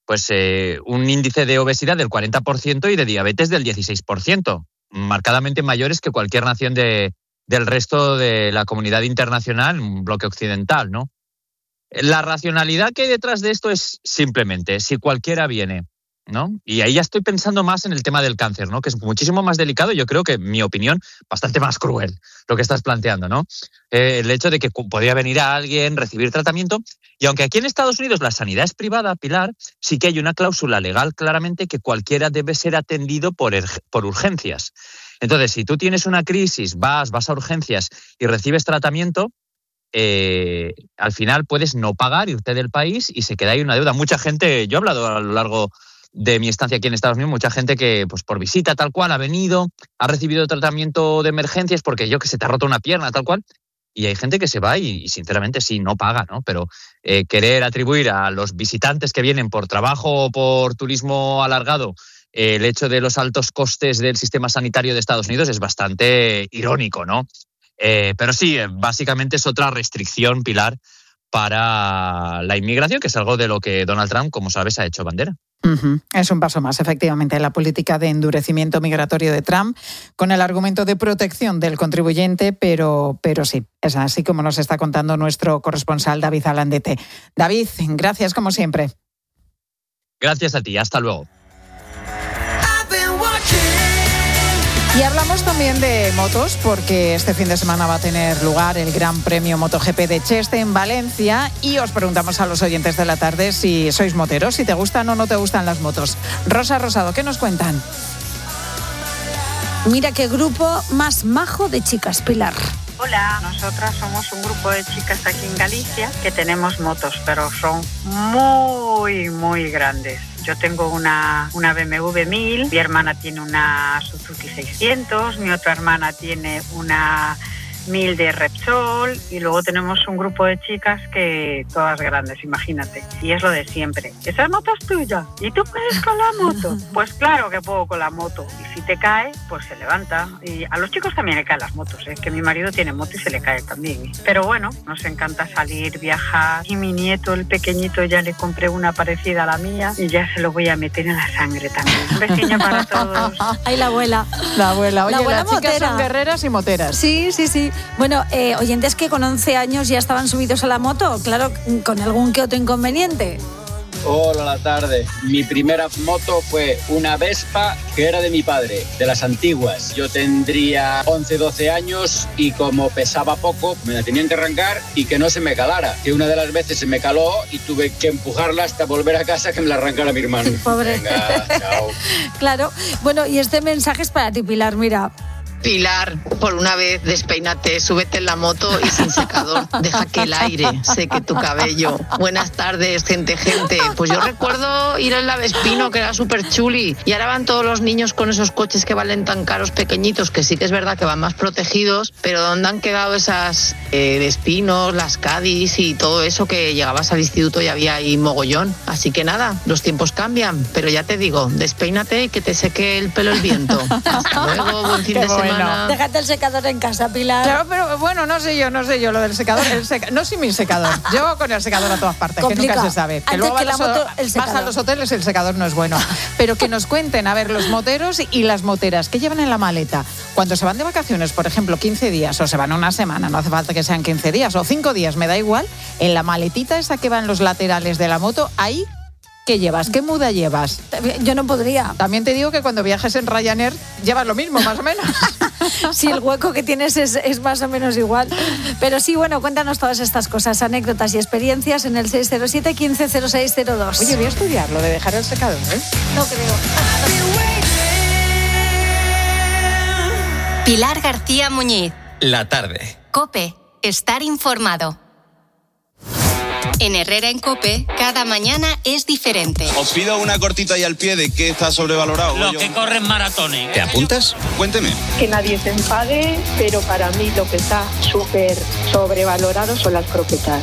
un índice de obesidad del 40% y de diabetes del 16%, marcadamente mayores que cualquier nación del resto de la comunidad internacional, un bloque occidental, ¿no? La racionalidad que hay detrás de esto es simplemente si cualquiera viene, ¿no? Y ahí ya estoy pensando más en el tema del cáncer, ¿no? Que es muchísimo más delicado, yo creo que, en mi opinión, bastante más cruel lo que estás planteando, ¿no? El hecho de que podría venir a alguien, recibir tratamiento, y aunque aquí en Estados Unidos la sanidad es privada, Pilar, sí que hay una cláusula legal claramente que cualquiera debe ser atendido por urgencias. Entonces, si tú tienes una crisis, vas a urgencias y recibes tratamiento, al final puedes no pagar, irte del país y se queda ahí una deuda. Mucha gente, yo he hablado a lo largo de mi estancia aquí en Estados Unidos, mucha gente que pues por visita tal cual ha venido, ha recibido tratamiento de emergencias porque yo que se te ha roto una pierna tal cual, y hay gente que se va y sinceramente sí, no paga, ¿no? Pero querer atribuir a los visitantes que vienen por trabajo o por turismo alargado el hecho de los altos costes del sistema sanitario de Estados Unidos es bastante irónico, ¿no? Pero sí, básicamente es otra restricción, Pilar, para la inmigración, que es algo de lo que Donald Trump, como sabes, ha hecho bandera. Es un paso más, efectivamente, en la política de endurecimiento migratorio de Trump, con el argumento de protección del contribuyente, pero sí, es así como nos está contando nuestro corresponsal David Alandete. David, gracias como siempre. Gracias a ti, hasta luego. Y hablamos también de motos porque este fin de semana va a tener lugar el Gran Premio MotoGP de Cheste en Valencia y os preguntamos a los oyentes de la tarde si sois moteros, si te gustan o no te gustan las motos. Rosa Rosado, ¿qué nos cuentan? Mira qué grupo más majo de chicas, Pilar. Hola, nosotras somos un grupo de chicas aquí en Galicia que tenemos motos, pero son muy, muy grandes. Yo tengo una BMW 1000, mi hermana tiene una Suzuki 600, mi otra hermana tiene una 1000 de Repsol y luego tenemos un grupo de chicas que todas grandes, imagínate. Y es lo de siempre. ¿Esa moto es tuya? ¿Y tú puedes con la moto? Pues claro que puedo con la moto. Y si te cae, pues se levanta. Y a los chicos también le caen las motos, ¿eh? Que mi marido tiene moto y se le cae también, ¿eh? Pero bueno, nos encanta salir, viajar. Y mi nieto, el pequeñito, ya le compré una parecida a la mía y ya se lo voy a meter en la sangre también. Un besillo para todos. Ay, la abuela. La abuela. Oye, La abuela las chicas motera. son guerreras y moteras. Sí, sí, sí. Bueno, oyentes que con 11 años ya estaban subidos a la moto, claro, con algún que otro inconveniente. Hola, la tarde. Mi primera moto fue una Vespa que era de mi padre, de las antiguas. Yo tendría 11, 12 años y como pesaba poco, me la tenían que arrancar y que no se me calara. Que una de las veces se me caló y tuve que empujarla hasta volver a casa que me la arrancara mi hermano. Pobre. Venga, chao. Claro. Bueno, y este mensaje es para ti, Pilar, mira. Pilar, por una vez despeínate, súbete en la moto y sin secador, deja que el aire seque tu cabello. Buenas tardes, gente. Pues yo recuerdo ir en la Vespino, que era súper chuli, y ahora van todos los niños con esos coches que valen tan caros, pequeñitos, que sí que es verdad que van más protegidos, pero ¿dónde han quedado esas Vespinos, las Cádiz y todo eso que llegabas al instituto y había ahí mogollón? Así que nada, los tiempos cambian, pero ya te digo, despeínate y que te seque el pelo el viento. Hasta luego, buen fin de semana. Déjate el secador en casa, Pilar. Claro, pero bueno, no sé yo lo del secador. No soy mi secador. Yo con el secador a todas partes, Complica. que nunca se sabe. Que Antes luego que la moto, el vas secador. a los hoteles, el secador no es bueno. Pero que nos cuenten, a ver, los moteros y las moteras, ¿qué llevan en la maleta? Cuando se van de vacaciones, por ejemplo, 15 días, o se van una semana, no hace falta que sean 15 días, o 5 días, me da igual, en la maletita esa que va en los laterales de la moto, ahí... ¿Qué llevas? ¿Qué muda llevas? Yo no podría. También te digo que cuando viajes en Ryanair llevas lo mismo, más o menos. Sí, el hueco que tienes es más o menos igual. Pero sí, bueno, cuéntanos todas estas cosas, anécdotas y experiencias en el 607 15 0602. Oye, voy a estudiar lo de dejar el secador, ¿eh? No creo. Pilar García Muñiz. La tarde. COPE. Estar informado. En Herrera en COPE, cada mañana es diferente. Os pido una cortita y al pie de qué está sobrevalorado. Los que corren maratones. ¿Te apuntas? Cuénteme. Que nadie se enfade, pero para mí lo que está súper sobrevalorado son las croquetas.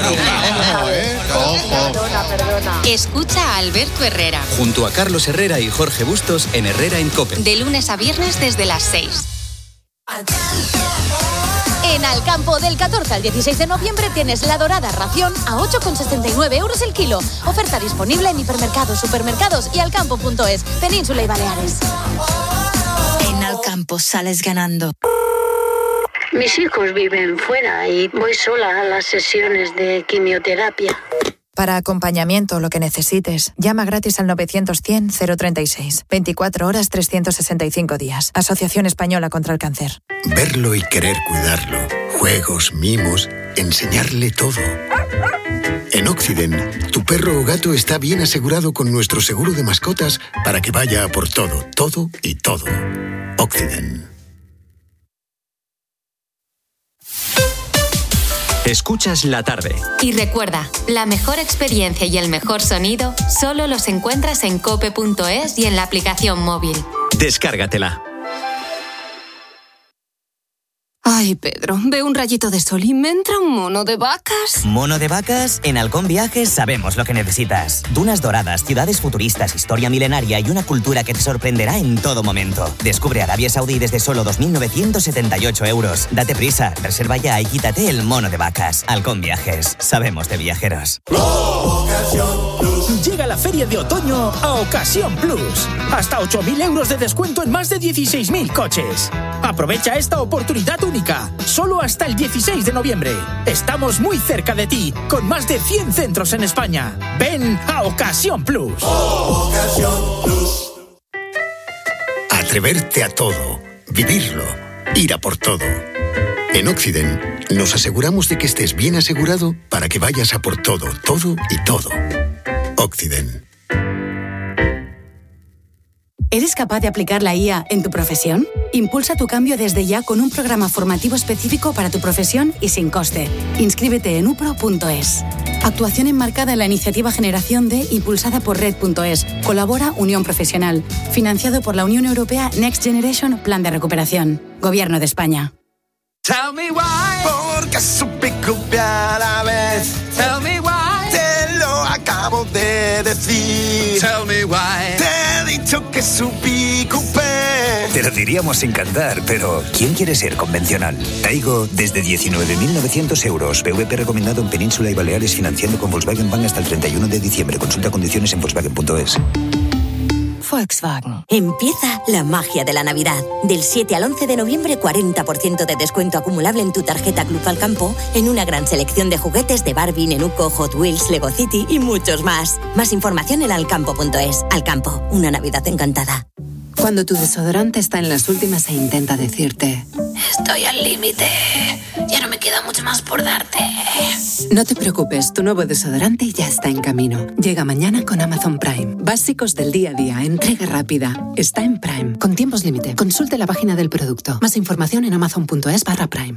Perdona. Escucha a Alberto Herrera. Junto a Carlos Herrera y Jorge Bustos en Herrera en COPE. De lunes a viernes desde las 6. En Alcampo, del 14 al 16 de noviembre tienes la dorada ración a 8,69 euros el kilo. Oferta disponible en hipermercados, supermercados y alcampo.es, Península y Baleares. En Alcampo sales ganando. Mis hijos viven fuera y voy sola a las sesiones de quimioterapia. Para acompañamiento, lo que necesites, llama gratis al 900-100-036. 24 horas, 365 días. Asociación Española contra el Cáncer. Verlo y querer cuidarlo. Juegos, mimos, enseñarle todo. En Occident, tu perro o gato está bien asegurado con nuestro seguro de mascotas para que vaya a por todo, todo y todo. Occident. Escuchas la tarde. Y recuerda, la mejor experiencia y el mejor sonido solo los encuentras en cope.es y en la aplicación móvil. Descárgatela. Ay, Pedro, veo un rayito de sol y me entra un mono de vacas. ¿Mono de vacas? En Halcón Viajes sabemos lo que necesitas. Dunas doradas, ciudades futuristas, historia milenaria y una cultura que te sorprenderá en todo momento. Descubre Arabia Saudí desde solo 2.978 euros. Date prisa, reserva ya y quítate el mono de vacas. Halcón Viajes, sabemos de viajeros. Llega la feria de otoño a Ocasión Plus. Hasta 8.000 euros de descuento en más de 16.000 coches. Aprovecha esta oportunidad única, solo hasta el 16 de noviembre. Estamos muy cerca de ti, con más de 100 centros en España. Ven a Ocasión Plus. Ocasión Plus. Atreverte a todo, vivirlo, ir a por todo. En Occident nos aseguramos de que estés bien asegurado para que vayas a por todo, todo y todo. Occident. ¿Eres capaz de aplicar la IA en tu profesión? Impulsa tu cambio desde ya con un programa formativo específico para tu profesión y sin coste. Inscríbete en upro.es. Actuación enmarcada en la iniciativa Generación D, impulsada por Red.es. Colabora Unión Profesional. Financiado por la Unión Europea Next Generation Plan de Recuperación. Gobierno de España. Tell me why, porque supe copiar a la vez. Tell me why, te lo acabo de decir. Tell me why, te he dicho que supí copiar. Te lo diríamos sin cantar, pero ¿quién quiere ser convencional? Taigo desde 19.900 euros. PVP recomendado en Península y Baleares, financiando con Volkswagen Bank hasta el 31 de diciembre. Consulta condiciones en Volkswagen.es. Volkswagen. Empieza la magia de la Navidad. Del 7 al 11 de noviembre, 40% de descuento acumulable en tu tarjeta Club Alcampo en una gran selección de juguetes de Barbie, Nenuco, Hot Wheels, Lego City y muchos más. Más información en alcampo.es. Alcampo, una Navidad encantada. Cuando tu desodorante está en las últimas e intenta decirte: estoy al límite, ya no me queda mucho más por darte. No te preocupes, tu nuevo desodorante ya está en camino. Llega mañana con Amazon Prime. Básicos del día a día, entrega rápida. Está en Prime, con tiempos límite. Consulte la página del producto. Más información en amazon.es/Prime.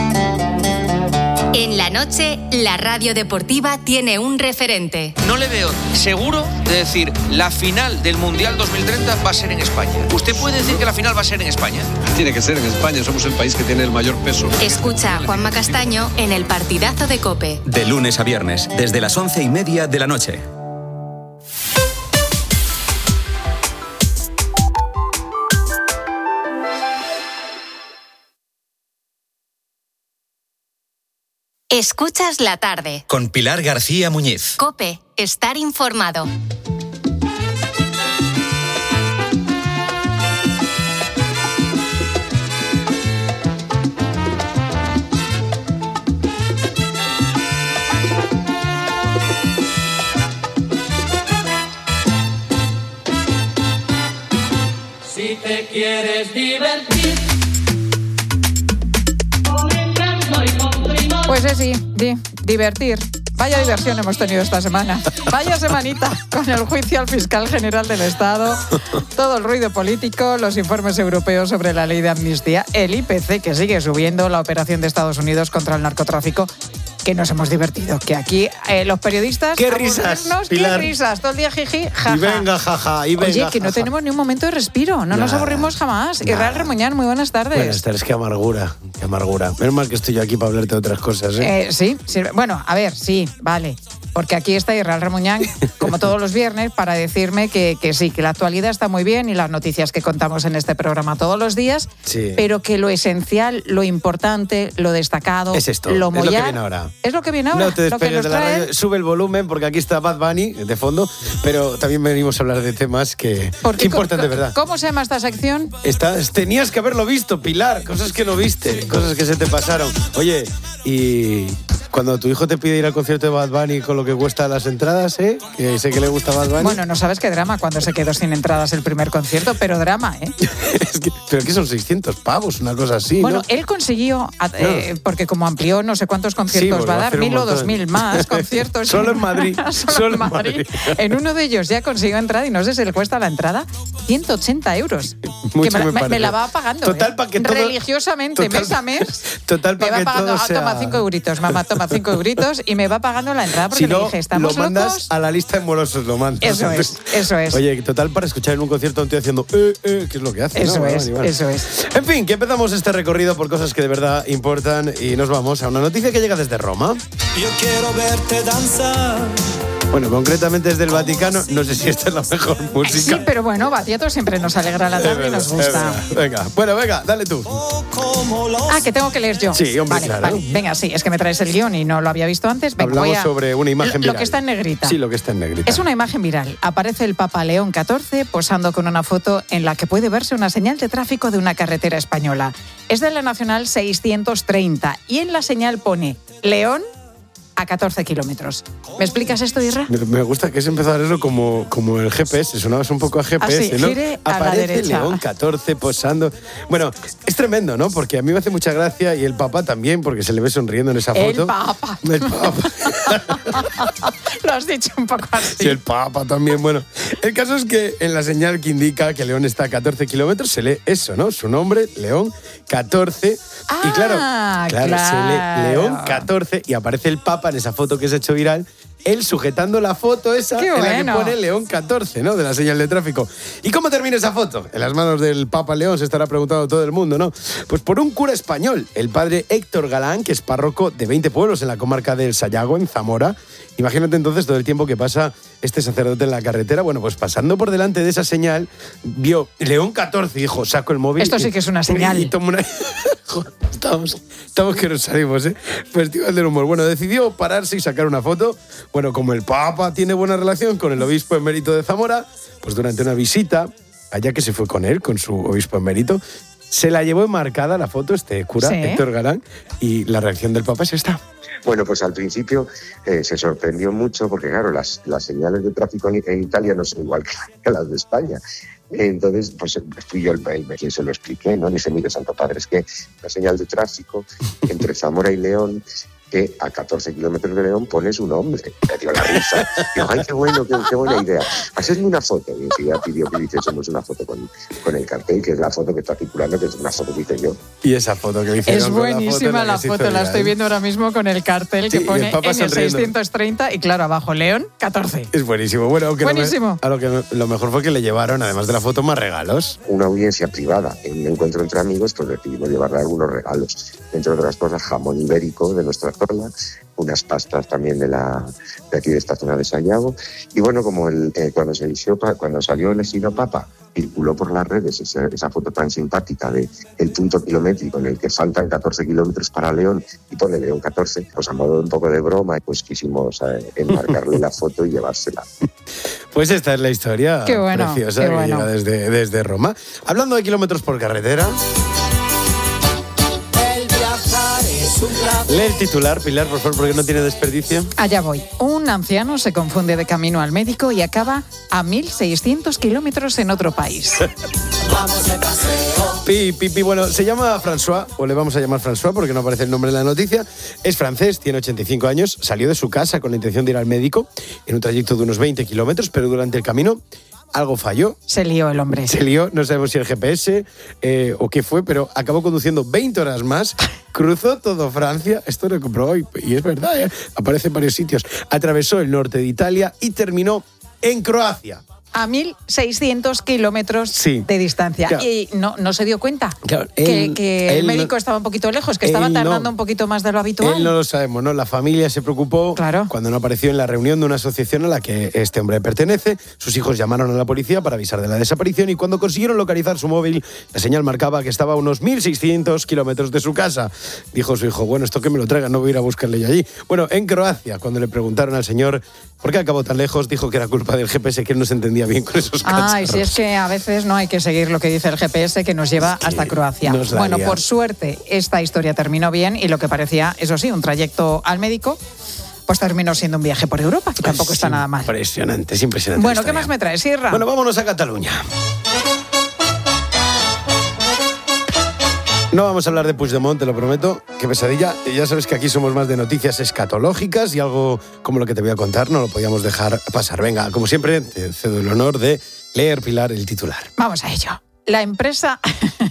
En la noche, la radio deportiva tiene un referente. No le veo seguro de decir la final del Mundial 2030 va a ser en España. ¿Usted puede decir que la final va a ser en España? Tiene que ser en España, somos el país que tiene el mayor peso. Escucha a Juanma Castaño en el partidazo de COPE. De lunes a viernes, desde las 11:30 de la noche. Escuchas la tarde. Con Pilar García Muñiz. COPE, estar informado. Si te quieres divertir. Pues sí, divertir. Vaya diversión hemos tenido esta semana. Vaya semanita con el juicio al fiscal general del Estado, todo el ruido político, los informes europeos sobre la ley de amnistía, el IPC que sigue subiendo, la operación de Estados Unidos contra el narcotráfico, que nos hemos divertido. Que aquí los periodistas... ¡Qué risas, Pilar! ¡Qué risas! Todo el día jiji, jaja. Y venga, jaja, y venga, Oye, que jaja. no tenemos ni un momento de respiro. No nos aburrimos jamás. Israel Remuñán, muy buenas tardes. Buenas tardes, qué amargura, qué amargura. Menos mal que estoy yo aquí para hablarte de otras cosas, ¿eh? Sí. Bueno, a ver, sí, vale. Porque aquí está Israel Remuñán, como todos los viernes, para decirme que sí, que la actualidad está muy bien y las noticias que contamos en este programa todos los días, sí, pero que lo esencial, lo importante, lo destacado, es esto, lo mollar, es lo que viene ahora. Es lo que viene ahora. No te despegues de la radio, sube el volumen porque aquí está Bad Bunny de fondo, pero también venimos a hablar de temas que importan de verdad. ¿Cómo se llama esta sección? Tenías que haberlo visto, Pilar, cosas que no viste, cosas que se te pasaron. Oye, y cuando tu hijo te pide ir al concierto de Bad Bunny con lo que cuesta las entradas, que sé que le gusta Bad Bunny. Bueno, no sabes qué drama cuando se quedó sin entradas el primer concierto, pero drama, ¿eh? Pero que son 600 pavos, una cosa así, bueno, ¿no? Él consiguió, porque como amplió no sé cuántos conciertos va a dar, 1.000 o 2.000 más conciertos. Solo en Madrid. Solo en Madrid. En uno de ellos ya consiguió entrar y no sé si le cuesta la entrada 180 euros. Mucho que me la va pagando. Total, para que todo, religiosamente, mes a mes. Total, para me va que pagando, todo sea... toma 5 euritos, mamá, toma 5 euritos y me va pagando la entrada porque si no, le dije, ¿estamos lo mandas locos? A la lista de morosos, lo mandas. Eso es. Oye, total, para escuchar en un concierto a un tío haciendo que es lo que hace, eso ¿no? Es, vale. Eso es. En fin, que empezamos este recorrido por cosas que de verdad importan y nos vamos a una noticia que llega desde Roma. Yo quiero verte danzar. Bueno, concretamente desde el Vaticano, no sé si esta es la mejor música. Sí, pero bueno, Batiato siempre nos alegra la tarde y nos gusta. Venga, dale tú. Que tengo que leer yo. Sí, hombre, vale, claro. Vale. Venga, sí, es que me traes el guión y no lo había visto antes. Venga, hablamos sobre una imagen viral. Lo que está en negrita. Sí, lo que está en negrita. Es una imagen viral. Aparece el Papa León XIV posando con una foto en la que puede verse una señal de tráfico de una carretera española. Es de la Nacional 630 y en la señal pone León a 14 kilómetros. ¿Me explicas esto, Isra? Me gusta que has empezado a verlo como el GPS, sonabas un poco a GPS, sí, ¿no? Gire a Aparece la derecha. León 14 posando. Bueno, es tremendo, ¿no? Porque a mí me hace mucha gracia y el Papa también, porque se le ve sonriendo en esa foto. El Papa. Lo has dicho un poco así. Sí, el Papa también. Bueno, el caso es que en la señal que indica que León está a 14 kilómetros se lee eso, ¿no? Su nombre, León 14. Y claro, se lee León 14 y aparece el Papa Papa, en esa foto que se ha hecho viral, él sujetando la foto esa en la que pone León 14, ¿no? De la señal de tráfico. ¿Y cómo termina esa foto? En las manos del Papa León, se estará preguntando todo el mundo, ¿no? Pues por un cura español, el padre Héctor Galán, que es párroco de 20 pueblos en la comarca del Sayago, en Zamora. Imagínate entonces todo el tiempo que pasa este sacerdote en la carretera. Bueno, pues pasando por delante de esa señal, vio León 14 y dijo, saco el móvil. Esto sí que es una señal. Y tomo una... Estamos que nos salimos, ¿eh? Festival del humor. Bueno, decidió pararse y sacar una foto. Bueno, como el Papa tiene buena relación con el obispo emérito de Zamora, pues durante una visita, allá que se fue con él, con su obispo emérito, se la llevó enmarcada la foto este cura, Héctor Galán, y la reacción del Papa es esta. Bueno, pues al principio se sorprendió mucho porque, claro, las señales de tráfico en Italia no son igual que las de España. Entonces, pues fui yo el quien se lo expliqué, ¿no? Dice, mire, Santo Padre, es que la señal de tráfico entre Zamora y León, que a 14 kilómetros de León pone su nombre. Me dio la risa. Digo, ay, qué bueno, qué buena idea. Hacedme una foto. Y enseguida pidió que hiciésemos una foto con el cartel, que es la foto que está circulando, que es una foto que hice yo. Y esa foto que hicieron. Es buenísima la foto, la estoy viendo ahora mismo con el cartel que pone N630 y claro, abajo León 14. Es buenísimo. Bueno, aunque buenísimo. Lo mejor fue que le llevaron, además de la foto, más regalos. Una audiencia privada, en un encuentro entre amigos, pues decidimos llevarle algunos regalos. Entre otras cosas, jamón ibérico de nuestra zona, unas pastas también de aquí de esta zona de Sayago. Y bueno, como cuando salió elegido Papa, circuló por las redes esa foto tan simpática de el punto kilométrico en el que faltan 14 kilómetros para León y pone León 14, pues a modo de un poco de broma, pues quisimos enmarcarle la foto y llevársela. Pues esta es la historia preciosa que llega desde Roma. Hablando de kilómetros por carretera... Lee el titular, Pilar, por favor, porque no tiene desperdicio. Allá voy. Un anciano se confunde de camino al médico y acaba a 1.600 kilómetros en otro país. Vamos de paseo. Bueno, se llama François, o le vamos a llamar François porque no aparece el nombre en la noticia. Es francés, tiene 85 años, salió de su casa con la intención de ir al médico en un trayecto de unos 20 kilómetros, pero durante el camino... algo falló. Se lió el hombre. Se lió, no sabemos si el GPS o qué fue, pero acabó conduciendo 20 horas más, cruzó todo Francia, esto lo comprobó y es verdad, aparece en varios sitios, atravesó el norte de Italia y terminó en Croacia. A 1.600 kilómetros de distancia. Claro. Y no se dio cuenta que el médico estaba un poquito lejos, que estaba tardando un poquito más de lo habitual. Él no lo sabemos, ¿no? La familia se preocupó cuando no apareció en la reunión de una asociación a la que este hombre pertenece. Sus hijos llamaron a la policía para avisar de la desaparición y cuando consiguieron localizar su móvil, la señal marcaba que estaba a unos 1.600 kilómetros de su casa. Dijo su hijo, bueno, esto que me lo traigan, no voy a ir a buscarle yo allí. Bueno, en Croacia, cuando le preguntaron al señor por qué acabó tan lejos, dijo que era culpa del GPS, que él no se entendía bien con esos cacharros. Y si es que a veces no hay que seguir lo que dice el GPS, que nos lleva hasta Croacia. Bueno, por suerte, esta historia terminó bien y lo que parecía, eso sí, un trayecto al médico, pues terminó siendo un viaje por Europa, que tampoco está nada mal. Impresionante, es impresionante. Bueno, ¿qué más me traes, Sierra? Bueno, vámonos a Cataluña. No vamos a hablar de Puigdemont, te lo prometo. Qué pesadilla. Ya sabes que aquí somos más de noticias escatológicas y algo como lo que te voy a contar no lo podíamos dejar pasar. Venga, como siempre, te cedo el honor de leer, Pilar, el titular. Vamos a ello. La empresa...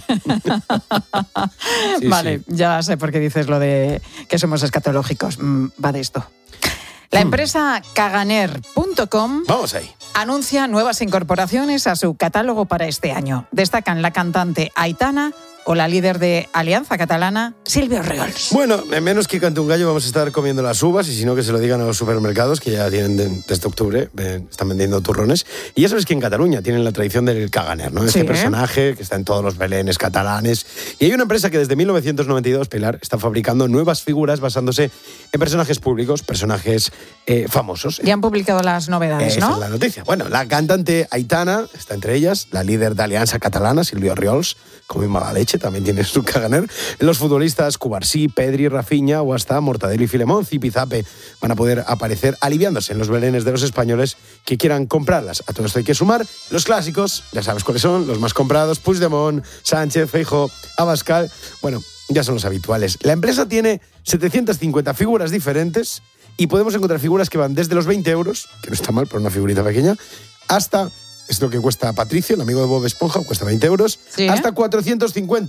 Vale, ya sé por qué dices lo de que somos escatológicos. Va de esto. La empresa Caganer.com Vamos ahí. Anuncia nuevas incorporaciones a su catálogo para este año. Destacan la cantante Aitana o la líder de Alianza Catalana, Sílvia Orriols. Bueno, en menos que cante un gallo vamos a estar comiendo las uvas y si no que se lo digan a los supermercados que ya tienen desde octubre, están vendiendo turrones. Y ya sabes que en Cataluña tienen la tradición del Caganer, ¿no? Este personaje que está en todos los belenes catalanes. Y hay una empresa que desde 1992, Pilar, está fabricando nuevas figuras basándose en personajes públicos, personajes famosos. Ya han publicado las novedades, ¿no? Esa es la noticia. Bueno, la cantante Aitana está entre ellas, la líder de Alianza Catalana, Sílvia Orriols, como en mala leche, también tiene su Caganer. Los futbolistas Cubarsí, Pedri, Rafinha o hasta Mortadelo y Filemón, Zipizape van a poder aparecer aliviándose en los belenes de los españoles que quieran comprarlas. A todo esto hay que sumar los clásicos, ya sabes cuáles son, los más comprados, Puigdemont, Sánchez, Feijóo, Abascal. Bueno, ya son los habituales. La empresa tiene 750 figuras diferentes y podemos encontrar figuras que van desde los 20 euros, que no está mal por una figurita pequeña, hasta... Es lo que cuesta Patricio, el amigo de Bob Esponja, cuesta 20 euros, hasta 450.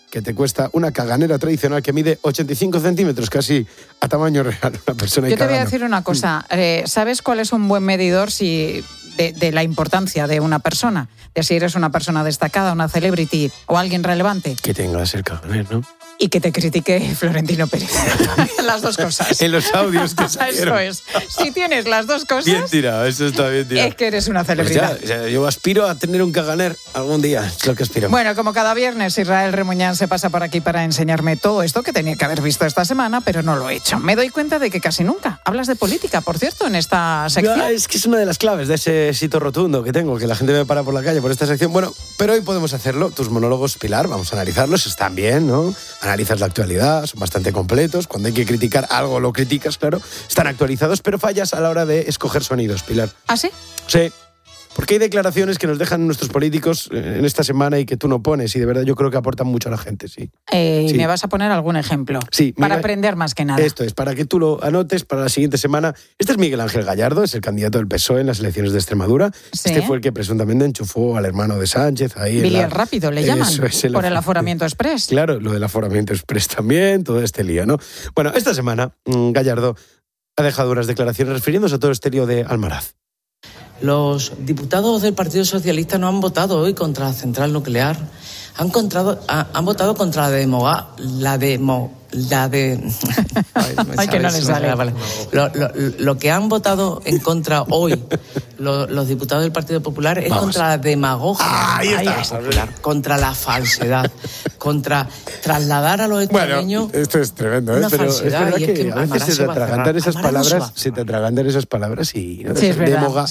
que te cuesta una caganera tradicional que mide 85 centímetros, casi a tamaño real. Una persona Yo te voy a decir una cosa. ¿Sabes cuál es un buen medidor de la importancia de una persona? De si eres una persona destacada, una celebrity o alguien relevante. Que tengas el caganer, ¿no? Y que te critique Florentino Pérez. Las dos cosas. En los audios que salieron. Eso es. Si tienes las dos cosas... Bien tirado, eso está bien tirado. Es que eres una celebridad. Pues ya, yo aspiro a tener un caganer algún día, es lo que aspiro. Bueno, como cada viernes, Israel Remuñán se pasa por aquí para enseñarme todo esto que tenía que haber visto esta semana, pero no lo he hecho. Me doy cuenta de que casi nunca hablas de política, por cierto, en esta sección. Ya, es que es una de las claves de ese éxito rotundo que tengo, que la gente me para por la calle por esta sección. Bueno, pero hoy podemos hacerlo. Tus monólogos, Pilar, vamos a analizarlos, están bien, ¿no? Analizas la actualidad, son bastante completos. Cuando hay que criticar algo, lo criticas, claro. Están actualizados, pero fallas a la hora de escoger sonidos, Pilar. ¿Ah, sí? Sí. Porque hay declaraciones que nos dejan nuestros políticos en esta semana y que tú no pones, y de verdad yo creo que aportan mucho a la gente, sí. Sí. ¿Me vas a poner algún ejemplo? Sí. Para aprender más que nada. Esto es, para que tú lo anotes para la siguiente semana. Este es Miguel Ángel Gallardo, es el candidato del PSOE en las elecciones de Extremadura. Sí. Este fue el que presuntamente enchufó al hermano de Sánchez. Ahí Billy el Rápido, le llaman, por el aforamiento express. Claro, lo del aforamiento express también, todo este lío, ¿no? Bueno, esta semana Gallardo ha dejado unas declaraciones refiriéndose a todo este lío de Almaraz. Los diputados del Partido Socialista no han votado hoy contra la central nuclear. Han votado contra Ay, que no les sale. Vale. Lo que han votado en contra hoy los diputados del Partido Popular es contra la demagogia, contra la falsedad, contra trasladar a los extremeños. Bueno, esto es tremendo, una pero falsedad, es verdad y es que a veces se te atragantan esas palabras, y no sí, es verdad.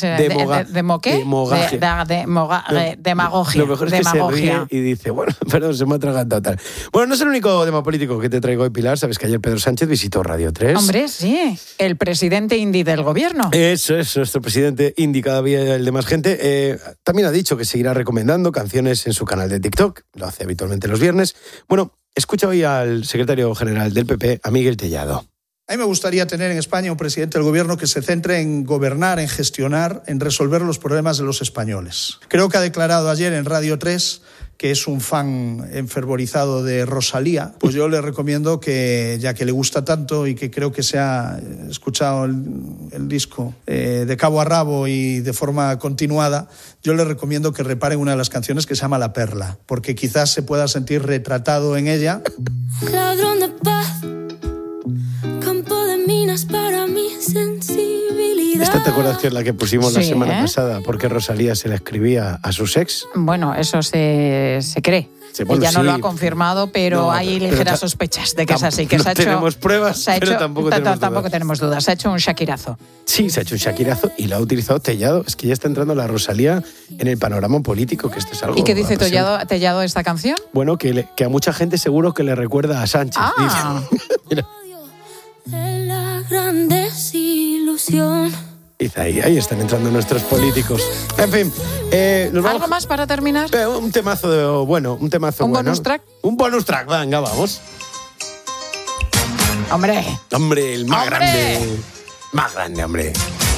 Demagogia. Lo mejor es que se ríe y dice, bueno, perdón, se me ha atragantado tal. Bueno, no es el único tema político que te traigo hoy, Pilar. Sabes que ayer Pedro Sánchez visitó Radio 3. Hombre, sí, el presidente indie del gobierno. Eso, nuestro presidente indie, cada día el de más gente. También ha dicho que seguirá recomendando canciones en su canal de TikTok. Lo hace habitualmente los viernes. Bueno, escucha hoy al secretario general del PP, a Miguel Tellado. A mí me gustaría tener en España un presidente del gobierno que se centre en gobernar, en gestionar, en resolver los problemas de los españoles. Creo que ha declarado ayer en Radio 3 que es un fan enfervorizado de Rosalía. Pues yo le recomiendo que, ya que le gusta tanto y que creo que se ha escuchado el disco de cabo a rabo y de forma continuada, yo le recomiendo que repare una de las canciones que se llama La Perla, porque quizás se pueda sentir retratado en ella. Ladrón de paz, campo de minas para mi sensibilidad. ¿Esta te acuerdas que es la que pusimos la semana pasada? Porque Rosalía se la escribía a sus ex. Bueno, eso se cree. Ella no lo ha confirmado, pero hay ligeras sospechas de que es así. Que no se ha hecho, tenemos pruebas, pero tampoco tenemos dudas. Se ha hecho un shakirazo. Sí, se ha hecho un shakirazo y lo ha utilizado Tellado. Es que ya está entrando la Rosalía en el panorama político, que esto es algo... ¿Y qué dice Tellado de esta canción? Bueno, que a mucha gente seguro que le recuerda a Sánchez. Mira. La gran desilusión. Dice ahí están entrando nuestros políticos. En fin, ¿algo más para terminar? Un temazo bueno. ¿Un bonus track? Un bonus track, venga, vamos. Hombre, el más grande. Más grande, hombre.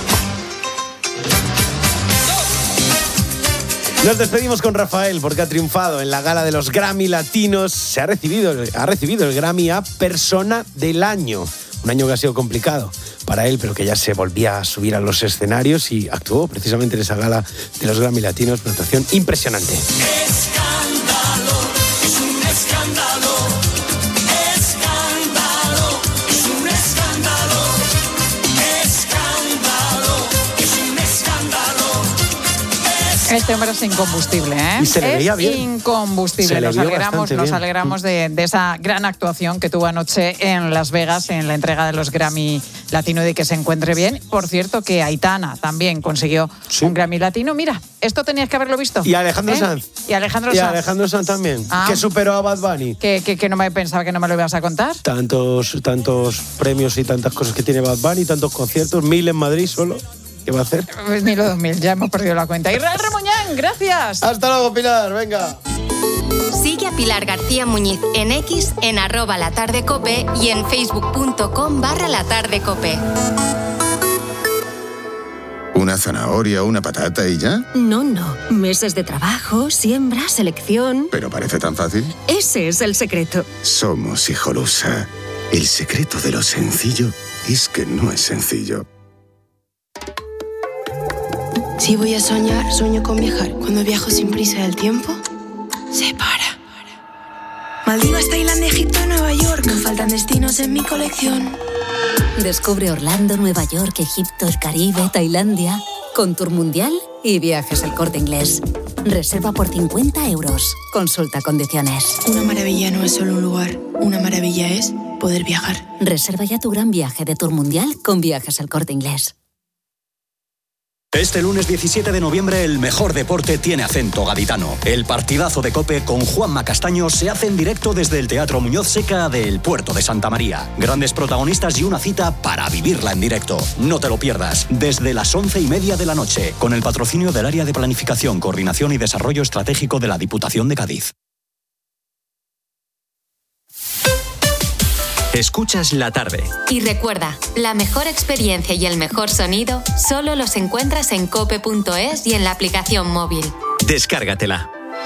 Nos despedimos con Rafael porque ha triunfado en la gala de los Grammy Latinos. Ha recibido el Grammy a Persona del Año. Un año que ha sido complicado para él, pero que ya se volvía a subir a los escenarios y actuó precisamente en esa gala de los Grammy Latinos. Una actuación impresionante. Escándalo, es un escándalo. Escándalo, es un escándalo. Escándalo, es un escándalo. Este hombre es incombustible, ¿eh? Y se le veía bien. Incombustible. Nos alegramos de esa gran actuación que tuvo anoche en Las Vegas en la entrega de los Grammy Latino y de que se encuentre bien. Por cierto, que Aitana también consiguió un Grammy Latino. Mira, esto tenías que haberlo visto. Y Alejandro Sanz. Y Alejandro Sanz también. Que superó a Bad Bunny. Que no me pensaba que no me lo ibas a contar. Tantos premios y tantas cosas que tiene Bad Bunny, tantos conciertos, 1000 en Madrid solo. ¿Qué va a hacer? Pues ni los 2000, ya hemos perdido la cuenta. Israel Remuñán, gracias. Hasta luego, Pilar, venga. Sigue a Pilar García Muñiz en X, en @latardecope y en facebook.com/latardecope. ¿Una zanahoria o una patata y ya? No. Meses de trabajo, siembra, selección... ¿Pero parece tan fácil? Ese es el secreto. Somos Hijolusa. El secreto de lo sencillo es que no es sencillo. Si voy a soñar, sueño con viajar. Cuando viajo sin prisa, el tiempo se para. Maldivas, Tailandia, Egipto, Nueva York. No faltan destinos en mi colección. Descubre Orlando, Nueva York, Egipto, el Caribe, Tailandia, con Tour Mundial y Viajes El Corte Inglés. Reserva por 50 euros. Consulta condiciones. Una maravilla no es solo un lugar. Una maravilla es poder viajar. Reserva ya tu gran viaje de Tour Mundial con Viajes El Corte Inglés. Este lunes 17 de noviembre el mejor deporte tiene acento gaditano. El partidazo de COPE con Juanma Castaño se hace en directo desde el Teatro Muñoz Seca del Puerto de Santa María. Grandes protagonistas y una cita para vivirla en directo. No te lo pierdas, desde las 11:30 de la noche, con el patrocinio del Área de Planificación, Coordinación y Desarrollo Estratégico de la Diputación de Cádiz. Escuchas La Tarde. Y recuerda, la mejor experiencia y el mejor sonido solo los encuentras en cope.es y en la aplicación móvil. Descárgatela.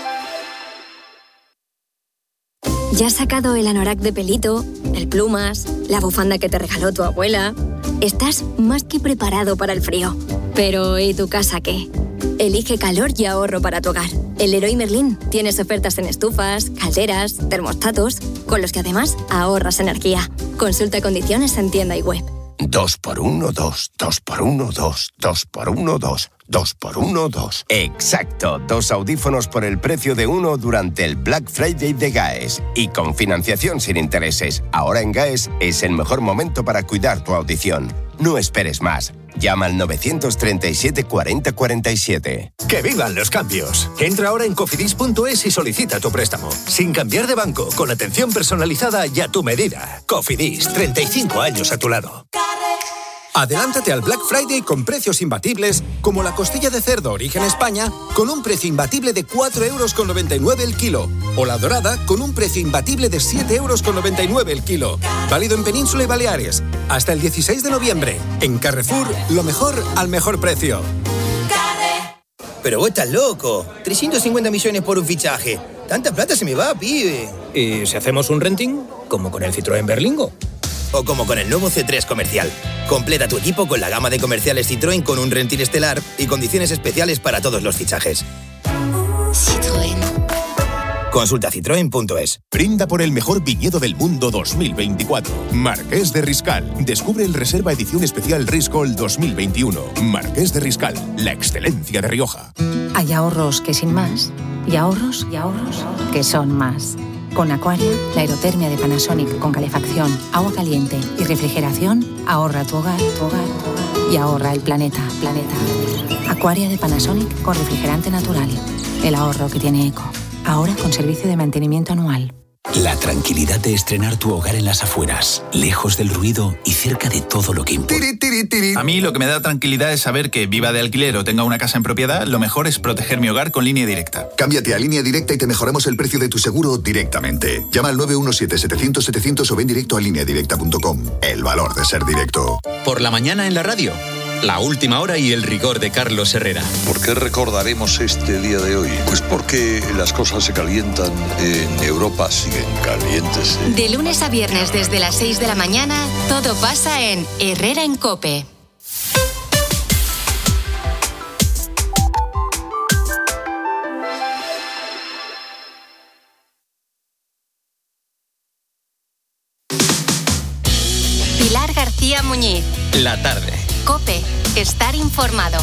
¿Ya has sacado el anorak de pelito, el plumas, la bufanda que te regaló tu abuela? Estás más que preparado para el frío. Pero ¿y tu casa qué? Elige calor y ahorro para tu hogar. En Leroy Merlin tienes ofertas en estufas, calderas, termostatos, con los que además ahorras energía. Consulta condiciones en tienda y web. 2x1, 2, 2x1, 2, 2x1, 2, 2x1, 2. Exacto, 2 audífonos por el precio de uno durante el Black Friday de GAES. Y con financiación sin intereses. Ahora en GAES es el mejor momento para cuidar tu audición. No esperes más. Llama al 937 40 47. ¡Que vivan los cambios! Entra ahora en cofidis.es y solicita tu préstamo. Sin cambiar de banco, con atención personalizada y a tu medida. Cofidis, 35 años a tu lado. Adelántate al Black Friday con precios imbatibles, como la costilla de cerdo origen España, con un precio imbatible de 4,99 € el kilo. O la dorada, con un precio imbatible de 7,99 € el kilo. Válido en Península y Baleares. Hasta el 16 de noviembre. En Carrefour, lo mejor al mejor precio. Pero vos estás loco. 350 millones por un fichaje. Tanta plata se me va, pibe. ¿Y si hacemos un renting? Como con el Citroën Berlingo. O como con el nuevo C3 Comercial. Completa tu equipo con la gama de comerciales Citroën con un renting estelar y condiciones especiales para todos los fichajes. Citroën. Consulta citroen.es. Brinda por el mejor viñedo del mundo 2024. Marqués de Riscal. Descubre el Reserva Edición Especial Riscol 2021. Marqués de Riscal. La excelencia de Rioja. Hay ahorros que sin más. Y ahorros que son más. Con Aquaria, la aerotermia de Panasonic con calefacción, agua caliente y refrigeración ahorra tu hogar y ahorra el planeta. Aquaria de Panasonic con refrigerante natural. El ahorro que tiene eco. Ahora con servicio de mantenimiento anual. La tranquilidad de estrenar tu hogar en las afueras, lejos del ruido y cerca de todo lo que importa. A mí lo que me da tranquilidad es saber que viva de alquiler o tenga una casa en propiedad, lo mejor es proteger mi hogar con Línea Directa. Cámbiate a Línea Directa y te mejoramos el precio de tu seguro directamente. Llama al 917-700-700 o ven directo a lineadirecta.com. El valor de ser directo. Por la mañana en la radio. La última hora y el rigor de Carlos Herrera. ¿Por qué recordaremos este día de hoy? Pues porque las cosas se calientan en Europa, siguen calientes. De lunes a viernes desde las 6 de la mañana, todo pasa en Herrera en COPE. Pilar García Muñiz. La tarde. COPE. Estar informado.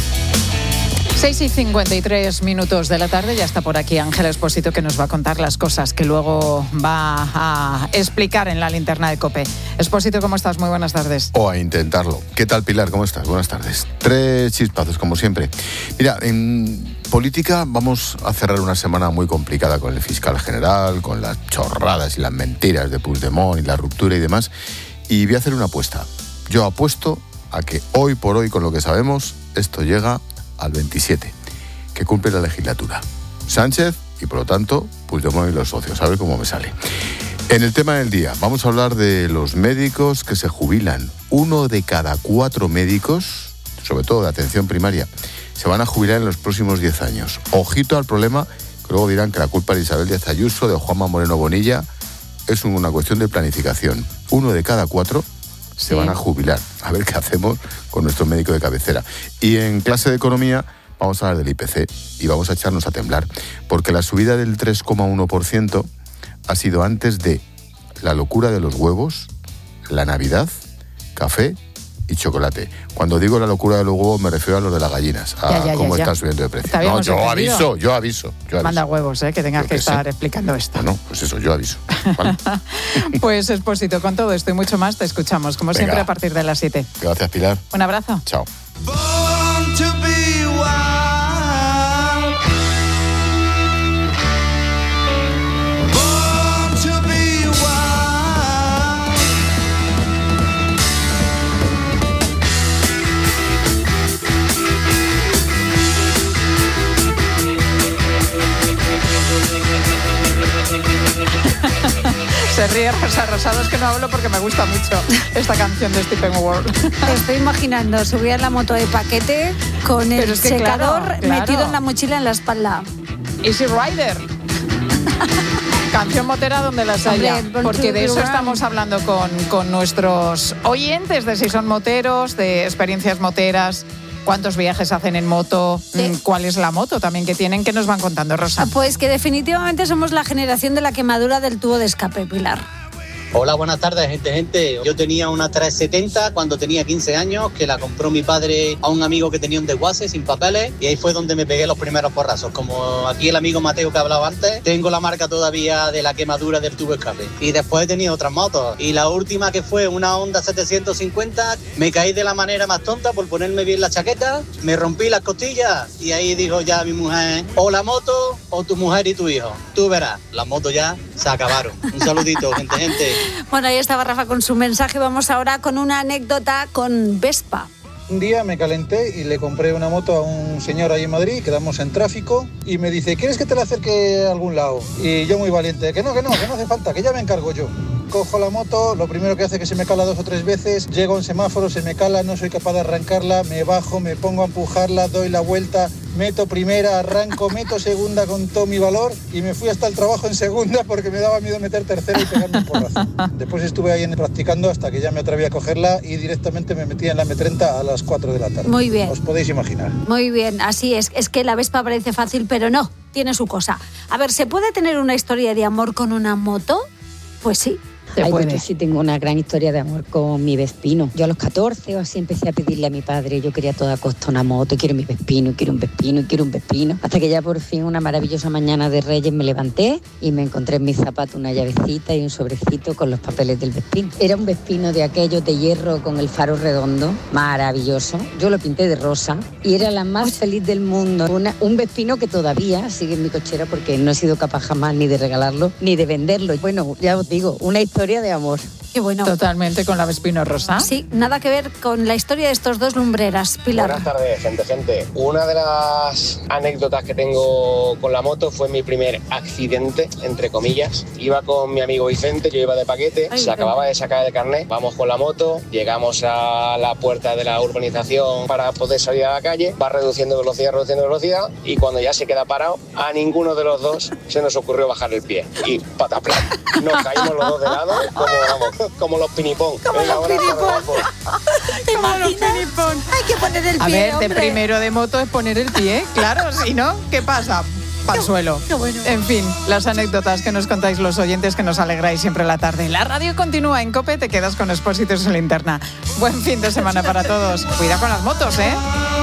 6:53 de la tarde, ya está por aquí Ángel Expósito, que nos va a contar las cosas que luego va a explicar en la linterna de COPE. Expósito, ¿cómo estás? Muy buenas tardes. O a intentarlo. ¿Qué tal, Pilar? ¿Cómo estás? Buenas tardes. 3 chispazos, como siempre. Mira, en política vamos a cerrar una semana muy complicada con el fiscal general, con las chorradas y las mentiras de Puigdemont y la ruptura y demás. Y voy a hacer una apuesta. Yo apuesto a que hoy por hoy, con lo que sabemos, esto llega al 27, que cumple la legislatura. Sánchez y, por lo tanto, Puigdemont y los socios. A ver cómo me sale. En el tema del día, vamos a hablar de los médicos que se jubilan. 1 de cada 4 médicos sobre todo de atención primaria, se van a jubilar en los próximos 10 años. Ojito al problema, que luego dirán que la culpa es de Isabel Díaz Ayuso, de Juanma Moreno Bonilla. Es una cuestión de planificación. 1 de cada 4 se van a jubilar. A ver qué hacemos con nuestro médico de cabecera. Y en clase de economía vamos a hablar del IPC y vamos a echarnos a temblar, porque la subida del 3,1% ha sido antes de la locura de los huevos, la Navidad, café y chocolate. Cuando digo la locura de los huevos me refiero a los de las gallinas, a cómo están subiendo de precio. No, yo aviso. Manda huevos, que tengas que estar explicando esto. No, pues eso, yo aviso. ¿Vale? Pues Expósito, con todo esto y mucho más te escuchamos, como siempre, a partir de las 7. Gracias, Pilar. Un abrazo. Chao. Se ríe Rosa Rosado, es que no hablo porque me gusta mucho esta canción de Stephen Ward. Te estoy imaginando subir en la moto de paquete con el secador metido en la mochila en la espalda. Easy Rider. Canción motera donde las haya. Porque de eso estamos hablando con nuestros oyentes, de si son moteros, de experiencias moteras. ¿Cuántos viajes hacen en moto? Sí. ¿Cuál es la moto también que tienen? ¿Qué nos van contando, Rosa? Pues que definitivamente somos la generación de la quemadura del tubo de escape, Pilar. Hola, buenas tardes, gente. Yo tenía una 370 cuando tenía 15 años, que la compró mi padre a un amigo que tenía un desguace sin papeles, y ahí fue donde me pegué los primeros porrazos. Como aquí el amigo Mateo que hablaba antes, tengo la marca todavía de la quemadura del tubo de escape. Y después he tenido otras motos. Y la última, que fue una Honda 750, me caí de la manera más tonta por ponerme bien la chaqueta, me rompí las costillas, y ahí dijo ya mi mujer, o la moto o tu mujer y tu hijo. Tú verás, las motos ya se acabaron. Un saludito, gente. Bueno, ahí estaba Rafa con su mensaje. Vamos ahora con una anécdota con Vespa. Un día me calenté y le compré una moto a un señor ahí en Madrid, quedamos en tráfico y me dice, ¿quieres que te la acerque a algún lado? Y yo muy valiente, que no hace falta, que ya me encargo yo. Cojo la moto, lo primero que hace es que se me cala 2 o 3 veces, llego a un semáforo, se me cala, no soy capaz de arrancarla, me bajo, me pongo a empujarla, doy la vuelta, meto primera, arranco, meto segunda con todo mi valor y me fui hasta el trabajo en segunda porque me daba miedo meter tercera y pegarme un porrazo. Después estuve ahí practicando hasta que ya me atreví a cogerla y directamente me metí en la M30 a las 4 de la tarde. Muy bien. Os podéis imaginar. Muy bien, así es. Es que la Vespa parece fácil, pero no, tiene su cosa. A ver, ¿se puede tener una historia de amor con una moto? Pues sí. Ay, pues yo sí tengo una gran historia de amor con mi Vespino. Yo a los 14 o así empecé a pedirle a mi padre, yo quería a toda costa una moto, quiero mi Vespino, quiero un Vespino, quiero un Vespino. Hasta que ya por fin una maravillosa mañana de Reyes me levanté y me encontré en mi zapato una llavecita y un sobrecito con los papeles del Vespino. Era un Vespino de aquellos de hierro con el faro redondo, maravilloso. Yo lo pinté de rosa y era la más feliz del mundo. Un Vespino que todavía sigue en mi cochera porque no he sido capaz jamás ni de regalarlo ni de venderlo. Bueno, ya os digo, una historia de amor. Qué bueno. Totalmente con la Vespino rosa. Sí, nada que ver con la historia de estos dos lumbreras, Pilar. Buenas tardes, gente. Una de las anécdotas que tengo con la moto fue mi primer accidente, entre comillas. Iba con mi amigo Vicente, yo iba de paquete, se acababa de sacar el carnet, vamos con la moto, llegamos a la puerta de la urbanización para poder salir a la calle, va reduciendo velocidad y cuando ya se queda parado, a ninguno de los dos se nos ocurrió bajar el pie y pataplán. Nos caímos los dos de lado como los pinipón. Como los pinipón. Hay que poner el pie, a ver, hombre. De primero de moto es poner el pie, claro, si no, ¿qué pasa? Pa'l suelo. Qué bueno. En fin, las anécdotas que nos contáis los oyentes, que nos alegráis siempre la tarde. La radio continúa en COPE, te quedas con Expósitos en Linterna. Buen fin de semana para todos. Cuidado con las motos, ¿eh?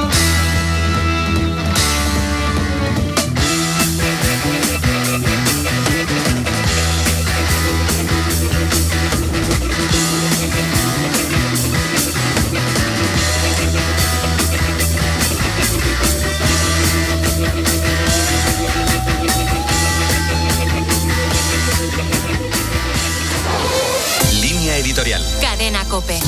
Editorial. Cadena COPE.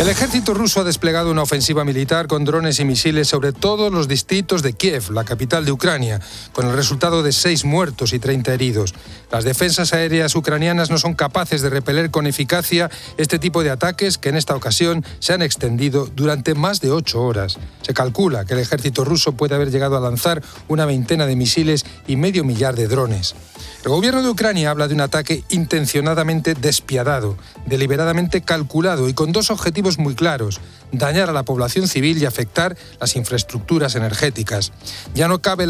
El ejército ruso ha desplegado una ofensiva militar con drones y misiles sobre todos los distritos de Kiev, la capital de Ucrania, con el resultado de 6 muertos y 30 heridos. Las defensas aéreas ucranianas no son capaces de repeler con eficacia este tipo de ataques que en esta ocasión se han extendido durante más de 8 horas. Se calcula que el ejército ruso puede haber llegado a lanzar una veintena de misiles y medio millar de drones. El gobierno de Ucrania habla de un ataque intencionadamente despiadado, deliberadamente calculado y con 2 objetivos muy claros: dañar a la población civil y afectar las infraestructuras energéticas. Ya no cabe